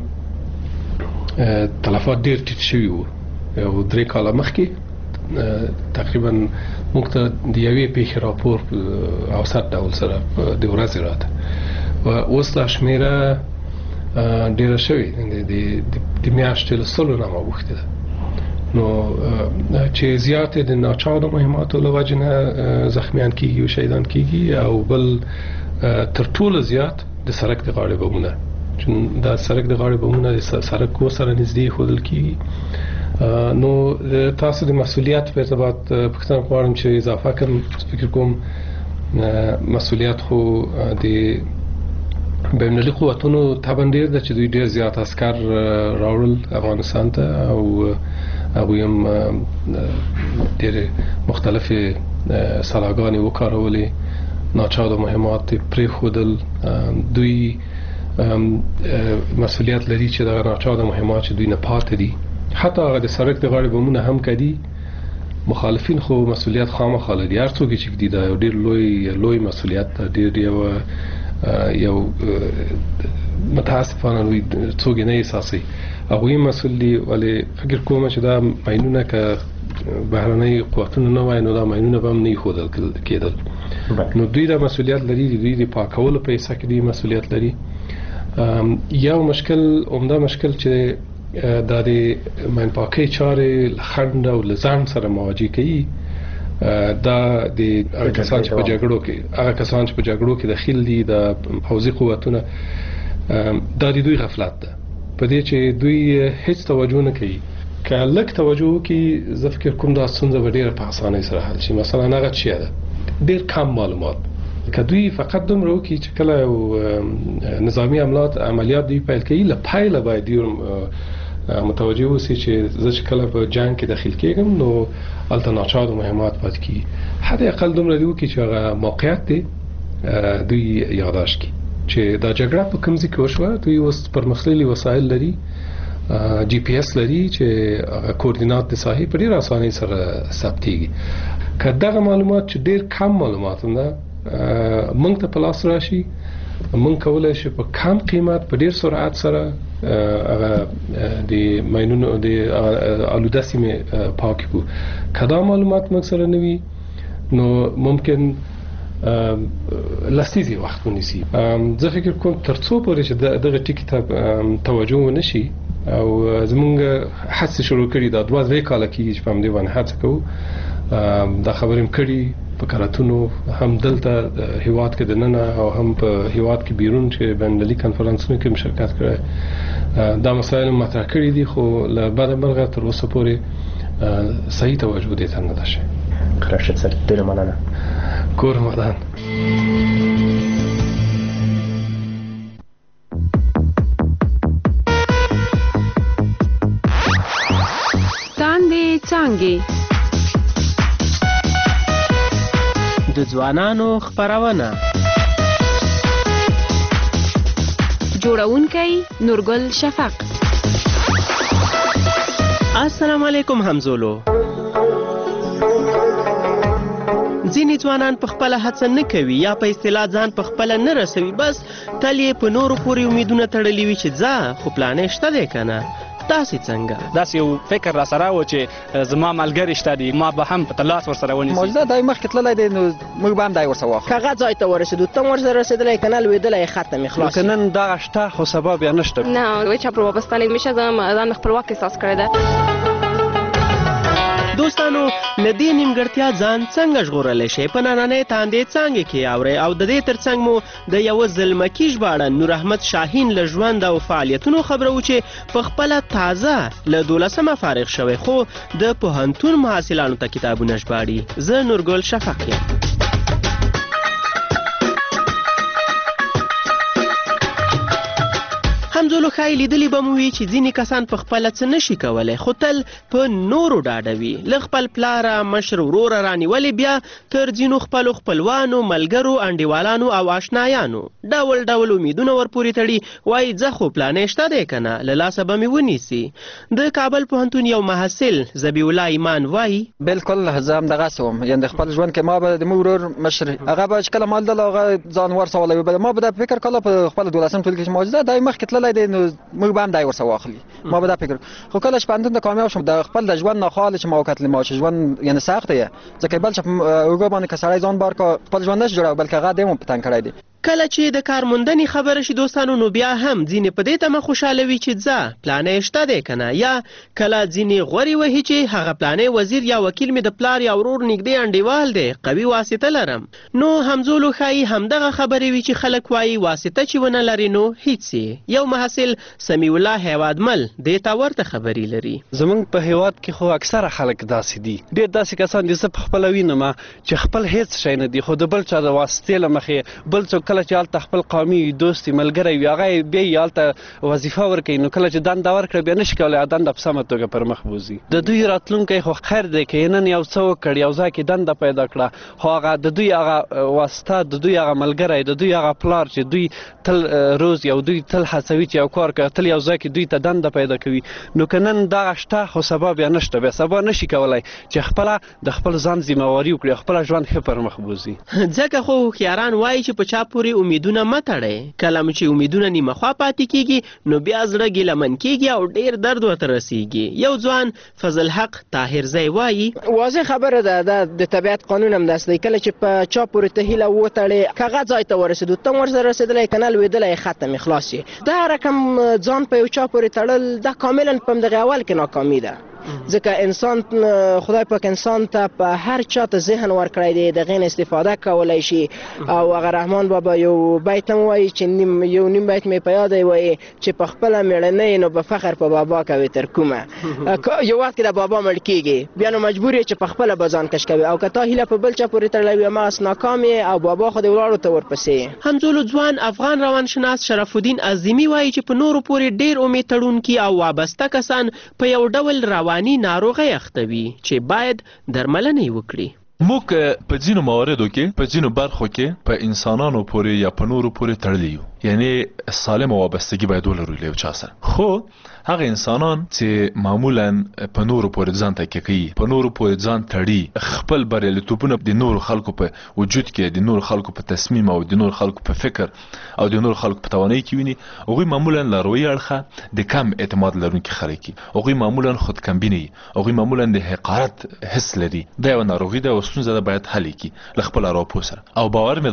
تلفات ډېر ټیټ شوي وو. یو درې کاله مخکې تقریبا موږ ته د یوې پیښې راپور اوسط ډول سره د ورځې راته و اوس دا شمیره ډېره شوې د میاشتې له سلو نه اوښتې ده. نو چې زیاتې د ناچاره مهماتو له وجې نه زخمیان کېږي او شهیدان کېږي، او بل تر ټولو زیات د سړک د غاړې بمونه، چې دا سړک د غاړې بمونه د سړک کور سره نږدې ښودل کېږي. نو تاسو د مسؤلیت په ارتباط پوښتنه غواړم چې اضافه کړم. فکر کوم مسؤلیت خو د بین المللي قوتونو طبعا ډېر ده چې دوی ډېر زیات عسکر راوړل افغانستان ته او هغوی هم ډېرې مختلفې سلاحګانې وکارولې، ناچاره مهمات یې پرېښودل. دوی مسؤلیت لري چې دغه ناچاره مهمات چې دوی نه پاتې دي، حتی هغه د سړک د غاړې بمونه هم کدي، مخالفین خو مسؤلیت خامخا لري. هر څوک چې کدي دا یو ډېر لوی لوی مسؤلیت ده، ډېر یو یو متاسفانه لوی څوک نه احساسوي. هغوی مسؤل دي، ولې فکر کوم چې دا ماینونه که بهرنۍ قوتونه نه وای نو دا ماینونه به هم نه ایښودل کېدل. نو دوی دا مسؤلیت لري، دوی د پاکولو په حصه کې دوی مسؤلیت لري. یو مشکل عمده مشکل چې دا د ماین پاکۍ چارې له خنډ او له ځنډ سره مواجه کوي، دا د هغه کسان چې په جګړو کې هغه کسان چې په جګړو کې داخل دي د پوځي قوتونه، دا د دوی غفلت ده په دې چې دوی هیڅ توجه نه کوي. که لږ توجه وکړي زه فکر کوم دا ستونزه به ډېره په اسانۍ سره حل شي. مثلا هغه څه ده ډېر کم معلومات، که دوی فقط دومره وکړي چې کله یو نظامي عملیات عملیات دوی پیل کوي له پیله باید دوی متوجه اوسي چې زه چې کله په جنګ کې داخل کېږم نو هلته ناچاره مهمات پاتې کېږي. حتی اقل دومره دې وکړي چې هغه موقعیت دی دوی یاداشت کړي چې دا جګړه په کوم ځای کې وشوه. دوی اوس پرمختللي وسایل لري، جی پی اس لري چې کوردینات د ساحې په ډېره اسانۍ سره ثبتېږي. که دغه معلومات چې ډېر کم معلومات هم ده موږ ته په لاس راشي، موږ کولی شو په کم قیمت په ډېر سرعت سره هغه د ماینونو د آلوده سیمې پاکې کړو. که دا معلومات موږ سره نه وي نو ممکن لسیزې وخت ونیسي. زه فکر کوم تر څو پورې چې دغه ټکي ته توجه ونه شي او زمونږ هڅې شروع کړي دا دوه درې کاله کېږي چې په همدې باندې هڅه کوو، دا خبرې کړي په کاراتونو هم دلته هیواد کې دننه او هم په هیواد کې بیرون چې بین المللي کنفرانسونو کې مشارکت کړی دا مسایل مطرح کړي دي خو له بعد مرغه تر اوسه پورې صحیح توجه دې ته نه ده شوې. راشد صاحب ډېره مننه. کور مدان. تاندې څانګې د ځوانانو خپرونه. جوړونکی نورګل شفق. السلام علیکم همزولو. ځینې ځوانان په خپله هڅه نه کوي یا په اصطلاح ځان په خپله نه رسوي، بس تل یې په نورو پورې امیدونه تړلي وي چې ځه خو پلانې شته دی که نه. تاسې څنګه؟ داسې یو فکر را سره و چې زما ملګري شته دي، ما به هم په تلاس ورسره ونیسي. موجوده دی مخکې تللی دی نو موږ به هم دی ورسره واخلو. که هغه ځای ته ورسېدو ته هم ورسره رسېدلی که نه لوېدلی ختم یې خلاص. که نن دغه شته خو سبا بیا نشته. نه هیچ پر وابسته نمیشه، ځان خپلواک احساس کړی ده. دوستانو له دې نیمګړتیا ځان څنګه ژغورلی شئ په نننۍ تاندې څانګې کې اورئ او د دې تر څنګ مو د یوه زلمکي ژباړن نور احمد شاهین له ژوند او فعالیتونو خبرو چې په خپله تازه له دولسمه فارغ شوی خو د پوهنتون محصلانو ته کتابونه ژباړي. زه نورګل شفق یم. همزولو ښایي لیدلي به مو وي چې ځینې کسان په خپله څه نشي کولی خو تل په نورو ډاډوي. له خپل پلاره مشر وروره رانیولې بیا تر ځینو خپلو خپلوانو ملګرو انډیوالانو او آشنایانو ډول ډول امیدونه ورپورې تړي، وایي ځه خو پلانې شته دی که نه له لاسه به مې ونیسي. د کابل پوهنتون یو محصل ذبیح الله ایمان وایي بلکل زه هم دغسې وم، یعنې د خپل ژوند کې ما به د مو ورور مشر هغه به چې کله ما لیدل هغه ځان ورسولی وي، ما به دا فکر کله په خپله دولسم ټولګي کې چې موجوده دی مخکې تللی دی نو موږ به هم دی ورسره واخلي. ما به دا فکر خو کله چې پوهنتون ته کامیاب شم د خپل د ژوند نه خاله چې ما وکتلې ما چې ژوند یعنې سخت دی، ځکه بل چې په اوږو باندې که سړی ځان بار کړه خپل ژوند نشي جوړولی بلکې هغه دی مو په تنګ کړی دی. کله چې د کارموندنې خبره شي دوستانو نو بیا هم ځینې په دې تمه خوشحاله وي چې ځه پلانې شته دی که نه، یا کله ځینې غورې وهي چې هغه پلانې وزیر یا وکیل مې د پلار یا ورور نږدې انډیوال دی قوي واسطه لرم. نو همزولو ښایي همدغه خبرې وي چې خلک وایي واسطه چې ونه لري نو هیڅ یې. یو محصل سمیع الله هیوادمل دې ته ورته خبرې لري. زمونږ په هیواد کې خو اکثره خلک داسې دي، ډېر داسې کسان دي زه په خپله وینم چې خپل هیڅ شی نه دي خو د بل چا د واسطې له مخې بل څوک کله چې هلته خپل قومي دوستي ملګری وي هغه بیا یې هلته وظیفه ورکوي نو کله چې دنده ورکړه بیا نشي کولی دنده په سمه توګه پر مخ بوځي. د دوی راتلونکی خو خیر دی که یې نن یو څه وکړ یو ځای کې دنده پیدا کړه خو هغه د دوی هغه واسطه د دوی هغه ملګری د دوی هغه پلار چې دوی تل روز یو دوی تل هڅوي چې یو کار کوي تل یو ځای کې دوی ته دنده پیدا کوي نو که نن دغه شته خو سبا بیا نشته، بیا سبا نشي کولی چې خپله د خپل ځان ذمهواري وکړي خپله ژوند ښه پر مخ بوځي. ځکه خو هوښیاران وایي چې په چا پورې امیدونه مه تړئ، کله چې امیدونه نیمه خوا پاتې کېږي نو بیا زړه ګیلمن کېږي او ډېر درد ورته رسېږي. یو ځوان فضل حق طاهرزی وایي واضح خبره ده د طبیعت قانون هم داسې دی، کله چې په چا پورې ته هیله وتړې که هغه ځای ته ورسېدو ته هم ورسره رسېدلی که نه لوېدلی ختم یې خلاص یې. دا رقم ځان په یو چا پورې تړل دا کاملا په همدغه اول کې ناکامي ده، ځکه انسان خدای پاک انسان ته په هر چا ته ذهن ورکړی دی د هغې نه استفاده کولی شي. او هغه رحمان بابا یو بیت هم وایي چې نیم یو نیم بیت مې په یاد دی وایي چې په خپله مېړنۍ نو به فخر په بابا کوي تر کومه. یو وخت کې د بابا مړ کېږي بیا نو مجبور یې چې په خپله به ځان کش کوي او که تا هیله په بل چا پورې تړلی وي هماغسې ناکام یې او بابا خو دې ولاړو ته ورپسې. همزولو ځوان افغان روانشناس شرف الدین عظیمي وایي چې په نورو پورې ډېر امید تړونکي او وابسته کسان په یو ډول رواني ناروغۍ اخته وي چې باید درملنه یې وکړي. موږ په ځینو مواردو کې په ځینو برخو کې په انسانانو پورې یا په نورو پورې تړلي یو، یعنی سالمه وابستګي باید ولرو له یو چا سره. خو هغه انسانان چې معمولا په نورو پورې ځان تکیه کوي، په نورو پورې ځان تړي، خپل بریالیتوبونه د نورو خلکو په وجود کې د نورو خلکو په تصمیم او د نورو خلکو په فکر او د نورو خلکو په توانایي کې ویني، هغوی معمولا له رویې اړخه د کم اعتماد لرونکي خلک دي، هغوی معمولا خودکمبینه وي، هغوی معمولا د حقارت حس لري. دا یوه ناروغي ده او ستونزه ده باید حل کړي له خپله راپو سره. او باور مې دا ده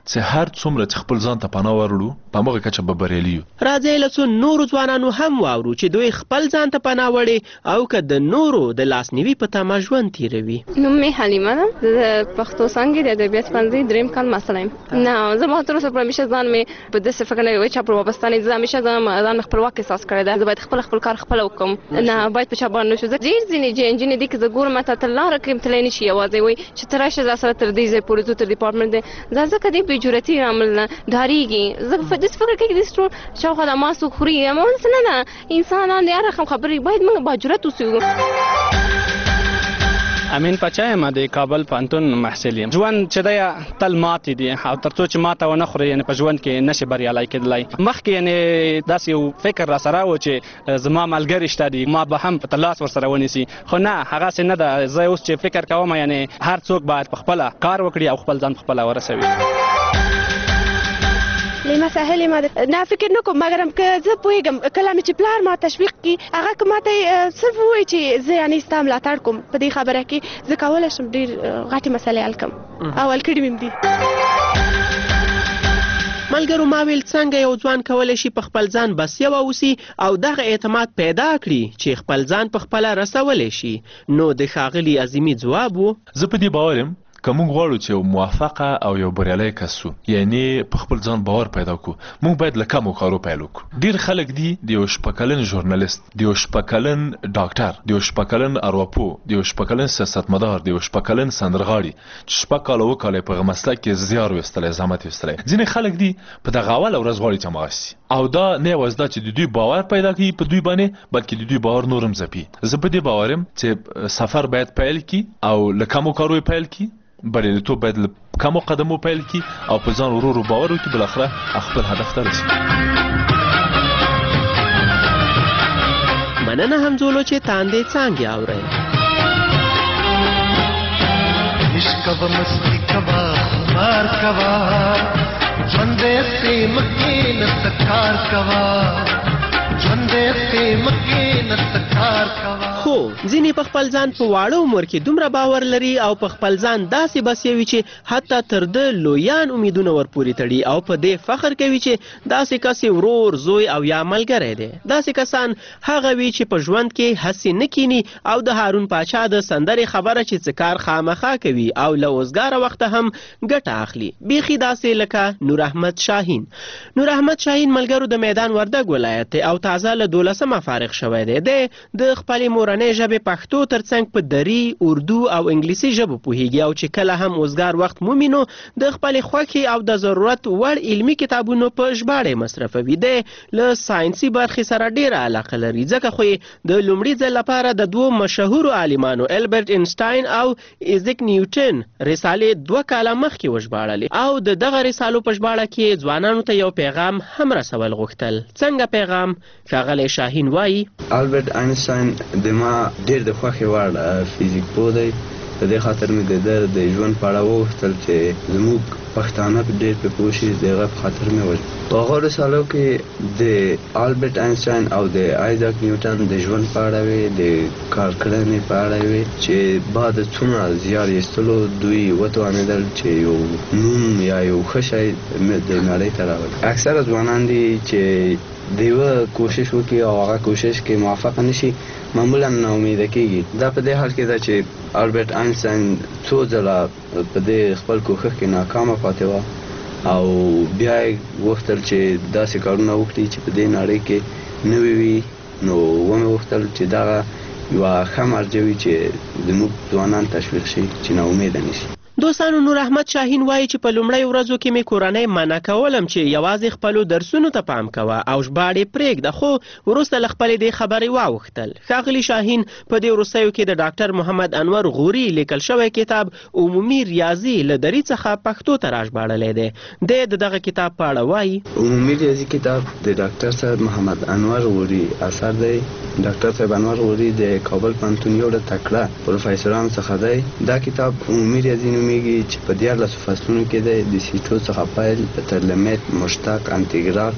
چې هر څومره چې خپل ځان ته پناه ورړو په هغه کچه به بریالي یو. راځئ له څو نورو ځوانانو هم واورو چې دوی خپل ځان ته پناه وړي او که د نورو د لاسنیوي په تمه ژوند تیروي. نوم مې حلیمه ده، د پښتو څانګې د ادبیات پوهنځي دریم کال محصله یم. نه زما تر اوسه پورې همیشه ځان مې په داسې فکر نه وی چې پر وابستانې زه همیشه ځان خپلواک احساس کړی ده. زه باید خپل خپل کار خپل وکړم، نه باید په چا باندې نشو. زه ډېر ځینې نجونې دي که زه ګورم ماته ته لاره کې تللی نه شي، یوازې وایي چې ته راشه زه سره تر دې ځای پورې ځو، تر ډیپارټمنټ دی. زه ځکه دې بې جرأتي عمل نه ډارېږي. زه داسې فکر کوي داسې ټول شاوخوا د ماسو خوري، هماغسې نه ده. انسانان د هر رقم خبرې باید موږ باجرأت اوسو. امین پچا یم، د کابل پوهنتون محصل یم. ژوند چې دی تل ماتې دي او تر څو چې ماته ونه خوري یعنې په ژوند کې نشي بریالی کېدلی. مخکې یعنې داسې یو فکر را سره و چې زما ملګري شته دي، ما به هم په لاس ورسره ونیسي، خو نه هغسې نه ده. زه اوس چې فکر کوم یعنې هر څوک باید په خپله کار وکړي او خپل ځان په خپله ورسوي. لمساهل ما نه فکر نکوم، مګرم که زه پوهېږم کله مې چې پلار ما تشویق کړي هغه که ماته صرف ووایي چې زه یعنې ستا ملاتړ کوم په دې خبره کې، زه کولی شم ډېر غټې مسلې حل کړم او حل کړي مې هم دي. ملګرو ما ویل څنګه یو ځوان کولی شي په خپل ځان بسیوه اوسي او دغه اعتماد پیدا کړي چې خپل ځان په خپله رسولی شي. نو د ښاغلي عظیمي ځواب و زه په دې باور یم که موږ غواړو چې یو موفقه او یو بریالی کس شو، یعنې په خپل ځان باور پیدا کړو، موږ باید له کمو کارو پیل وکړو. ډېر خلک دي د یو شپږ کلن ژورنالیست، د یو شپږ کلن ډاکټر، د یو شپږ کلن ارواپوه، د یو شپږ کلن سیاستمدار، د یو شپږ کلن سندرغاړي چې شپږ کاله اووه کاله یې په هغه مسلک کې زیار ویستلی، زحمت ویستلی. ځینې خلک دي په دغه اوله ورځ غواړي چې همغه شي، او دا نه یوازې دا چې د دوی باور پیدا کوي په دوی باندې، بلکې د دوی باور نور هم ځپي. زه په دې باور یم چې سفر باید پیل کړي او له کمو کارو یې پیل کړي، بریالیتوب باید له کمو قدمو پیل کړي او په ځان ورو ورو باور وکړي، بالاخره خپل هدف ته رسېږي. مننه همزولو چې تاندې څانګې اورئ. عشق و مستی کوا خمار کوا ژوندې سې مکې نه سکار کوا ژوندې سې مکې نه سکار کوا. خو ځینې په خپل ځان په واړه عمر کې دومره باور لري او په خپل ځان داسې بسیوي چې حتی تر ده لویان امیدونه ورپورې تړي او په دې فخر کوي چې داسې کس یې ورور، زوی او یا ملګری دی. داسې کسان هغه وي چې په ژوند کې هسې نه کیني او د هارون پاچا د سندرې خبره چې څه کار خامخا کوي او له اوزګاره وخته هم ګټه اخلي. بیخي داسې لکه نور احمد شاهین. نور احمد شاهین ملګرو د میدان وردګ ولایت دی او تازه له دولسمه فارغ شوی دی. دی د خپلې مورنۍ ژبې پښتو ترڅنګ په دری، اردو او انګلیسي ژبو پوهیږي او چې کله هم اوزګار وخت مومي نو د خپلې خوښې او د ضرورت وړ علمي کتابونو په ژباړې مصرفوي. دی له ساینسي برخې سره ډېره علاقه لري، ځکه خو یې د لومړي ځل لپاره د دوو مشهورو عالمانو البرټ اینسټاین او ایزیک نیوټن رسالې دوه کاله مخکې وژباړلې او د دغه رسالو په ژباړه کې ځوانانو ته یو پیغام هم رسول غوښتل. څنګه پیغام؟ ښاغلی شاهین وایي البرټ اینسټاین د ما ډېر د خوښې وړ فزیک پوه دی، په دې خاطر مې د ده د ژوند په اړه وغوښتل چې زموږ پښتانه ډېر پرې پوه شي، د هغه په خاطر مې وویل. په هغو رسالو کې د البرټ اینسټاین او د آیزاک نیوټن د ژوند په اړه وې، د کار کړنې په اړه وې چې بعد څومره زیار ایستلو دوی وتوانېدل چې یو نوم یا یو ښه شی د نړۍ ته راولي. اکثره ځوانان دي چې د یوه کوشش وکړي او هغه کوشش کې موفقه نشي، معمولا ناامیده کېږي. دا په دې حال کې ده چې البرټ اینسټاین څو ځله په دې خپل کوښښ کې ناکامه پاتې وه او بیا یې غوښتل چې داسې کارونه وکړي چې په دې نړۍ کې نوي وي. نو ومې غوښتل چې دغه یوه ښه مرجع وي چې زموږ ځوانان تشویق شي چې ناامیده نشي. دوستانو نور احمد شاهین وایي چې په لومړۍ ورځو کې مې کورنۍ منع کولم چې یوازې خپلو درسونو ته پام کوه او ژباړې پرېږده، خو وروسته له خپلې دې خبرې واوښتل. ښاغلي شاهین په دې وروستیو کې د ډاکټر محمد انور غوري لیکل شوی کتاب عمومي ریاضي له دري څخه پښتو ته راژباړلی دی. دی د دغه کتاب په اړه وایي عمومي ریاضي کتاب د ډاکټر صاحب محمد انور غوري اثر دی. ډاکټر صاحب انور غوري د کابل پوهنتون یو ډېر تکړه پروفیسورانو څخه دی. دا کتاب عمومي ریاضي نومیږي چې په دیارلسو فصلونو کې دی، د سیټو څخه پیل تر لیمیټ، مشتق، انټیګرال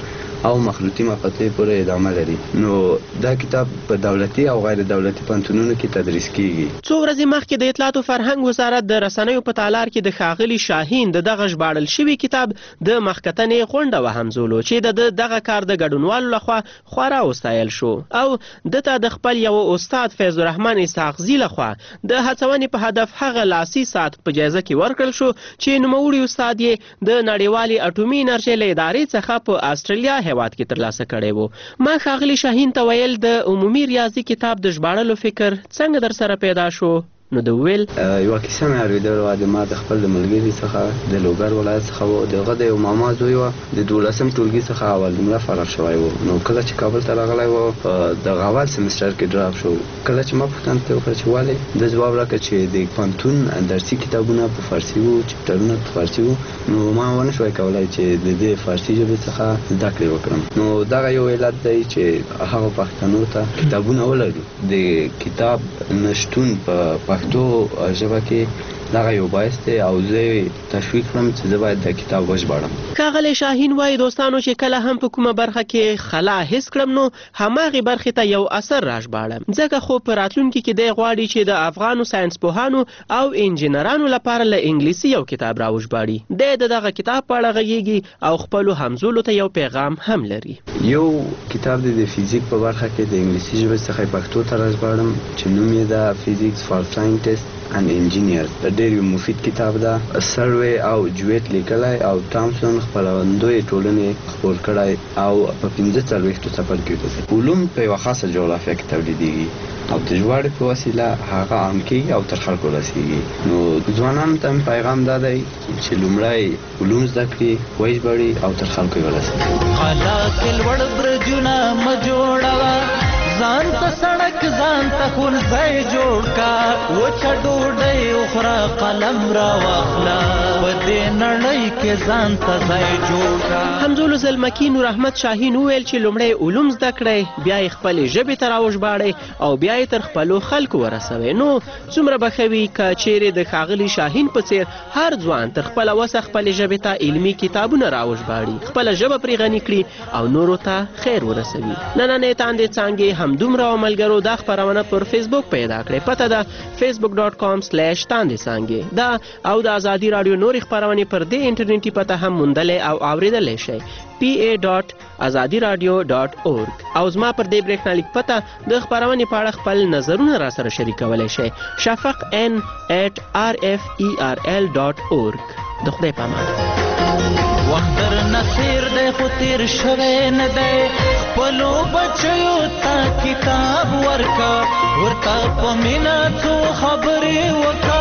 او مخلوطي مقاطع پورې ادامه لري. نو دا کتاب په دولتي او غیر دولتي پوهنتونونو کې تدریس کیږي. څو ورځې مخکې د اطلاعات او فرهنګ وزارت د رسنیو په تالار کې د ښاغلي شاهین د دغه ژباړل شوي کتاب د مخکتنې غونډه وهمزولو چې د دغه کار د ګډونوالو لخوا خورا وستایل شو او دته د خپل یو استاد فیض الرحمن اسحاقزي لخوا د هڅونې په هدف هغه لاسي ساعت په جایزه کې ورکړل شو چې نوموړي استاد یې د نړیوالې اټومي انرژۍ له ادارې څخه په استرالیا هیواد کې ترلاسه کړی و. ما ښاغلي شاهین ته ویل د عمومي ریاضي کتاب د ژباړلو فکر څنګه در سره پیدا شو؟ نو د ویل یو کیسه مې اورېدل وه د ما د خپل د ملګري څخه د لوګر ولایت څخه و. د هغه د یو ماما زوی وه د دولسم ټولګي څخه اول نمره فارغ شوی و. نو کله چې کابل ته راغلی و په دغه اول سمستر کې ډراپ شو. کله چې ما پوښتنه ترې وکړه چې ولې، د ځواب راکړه چې د پوهنتون درسي کتابونه په فارسي وو، چپټرونه په فارسي وو. نو ما ونه شوی کولی چې د دې فارسي ژبې څخه زده کړې وکړم. نو دغه یو علت دی چې هغه پښتنو ته کتابونه ولرو. د کتاب نشتون په پښتو ژبه کې دغه یو باعث دی او زه تشویق کړم چې زه باید د کتاب وژباړم. ښاغلی شاهین وایي دوستانو چې کله هم په کومه برخه کې خلا حس کړم نو هماغې برخې ته یو اثر راژباړم. ځکه خو په راتلونکي کې دی غواړي چې د افغانو ساینس پوهانو او انجینرانو لپاره له انګلیسي یو کتاب راوژباړي. دی د دغه کتاب په اړه غږیږي او خپلو همزولو ته یو پیغام هم لري. یو کتاب دی د فیزیک په برخه کې د انګلیسي ژبې څخه پښتو ته راژباړم چې نوم یې ده فیزیکس فار ساینټسټ and engineers. د ډېر یو مفید کتاب ده. سروې او جویت لیکلی او تامسون خپرندوی ټولنې خپور کړی او په پنځه څلوېښتو څپرکو کې علوم په یوه خاصه جغرافیه کې تولیدېږي او د ژباړې په وسیله هغه عام کېږي او تر خلکو رسېږي. نو ځوانانو ته مې پیغام دا دی چې لومړی علوم زده کړي، وژباړي او تر خلکو یې ورسوي. قلا کې لوړ برجونه مه جوړوه، ځان ته سړک ځان ته ښوونځی جوړ کا، وچه ډوډۍ وخوره قلم راواخله، په دې نړۍ کې ځان ته ځای جوړ کا. همزولو زلمکي نور احمد شاهین وویل چې لومړی علوم زده کړئ، بیا یې خپلې ژبې ته راوژباړئ او بیا یې تر خپلو خلکو ورسوئ. نو څومره به ښه وي که چیرې د ښاغلي شاهین په څېر هر ځوان تر خپله وسه خپلې ژبې ته علمي کتابونه راوژباړي، خپله ژبه پرې غني کړي او نورو ته خیر ورسوي. نننۍ تاندې څانګې همدومره او ملګرو دا خپرونه پر فیسبوک پیدا کړئ. پته ده فیسبوک ډاټ کام سلیش تاندې څانګې. دا او د ازادي راډیو نورې خپرونې پر دې انټرنیټي پته هم موندلی او اورېدلی شئ. پی ای ډاټ ازادي راډیو ډاټ اورګ. او زما پر دې برېښنالیک پته د خپرونې په اړه خپل نظرونه را سره شریکولی شئ. شفق ان ایټ آر اف ای آر ال ډاټ اورګ. د خدای په امان. وخت در نصیر دی خو تیر شوی نه دی، خپلو بچیو ته کتاب ورکا، ورته په مینه څو خبرې وکا،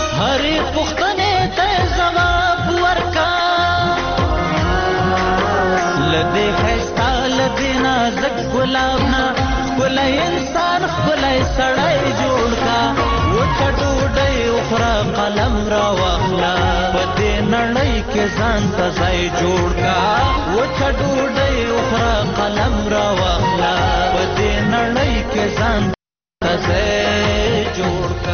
هرې پوښتنې ته ځواب ورکا. له دې ښایسته له دې نازک ګلاب نه ښکلی انسان ښکلی سړی جوړ کا، وچه ډوډۍ وخوره قلم راواخله، په دې نړۍ کې ځان ته ځای جوړ کا، وچه ډوډۍ وخوره قلم راواخله، په دې نړۍ کې ځان ته ځای جوړ کا.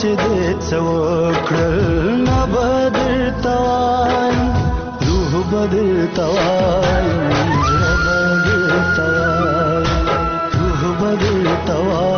چې دې څه وکړل نه به درته وایم روح به درته وایم زړه به درته وایم روح به درته وایم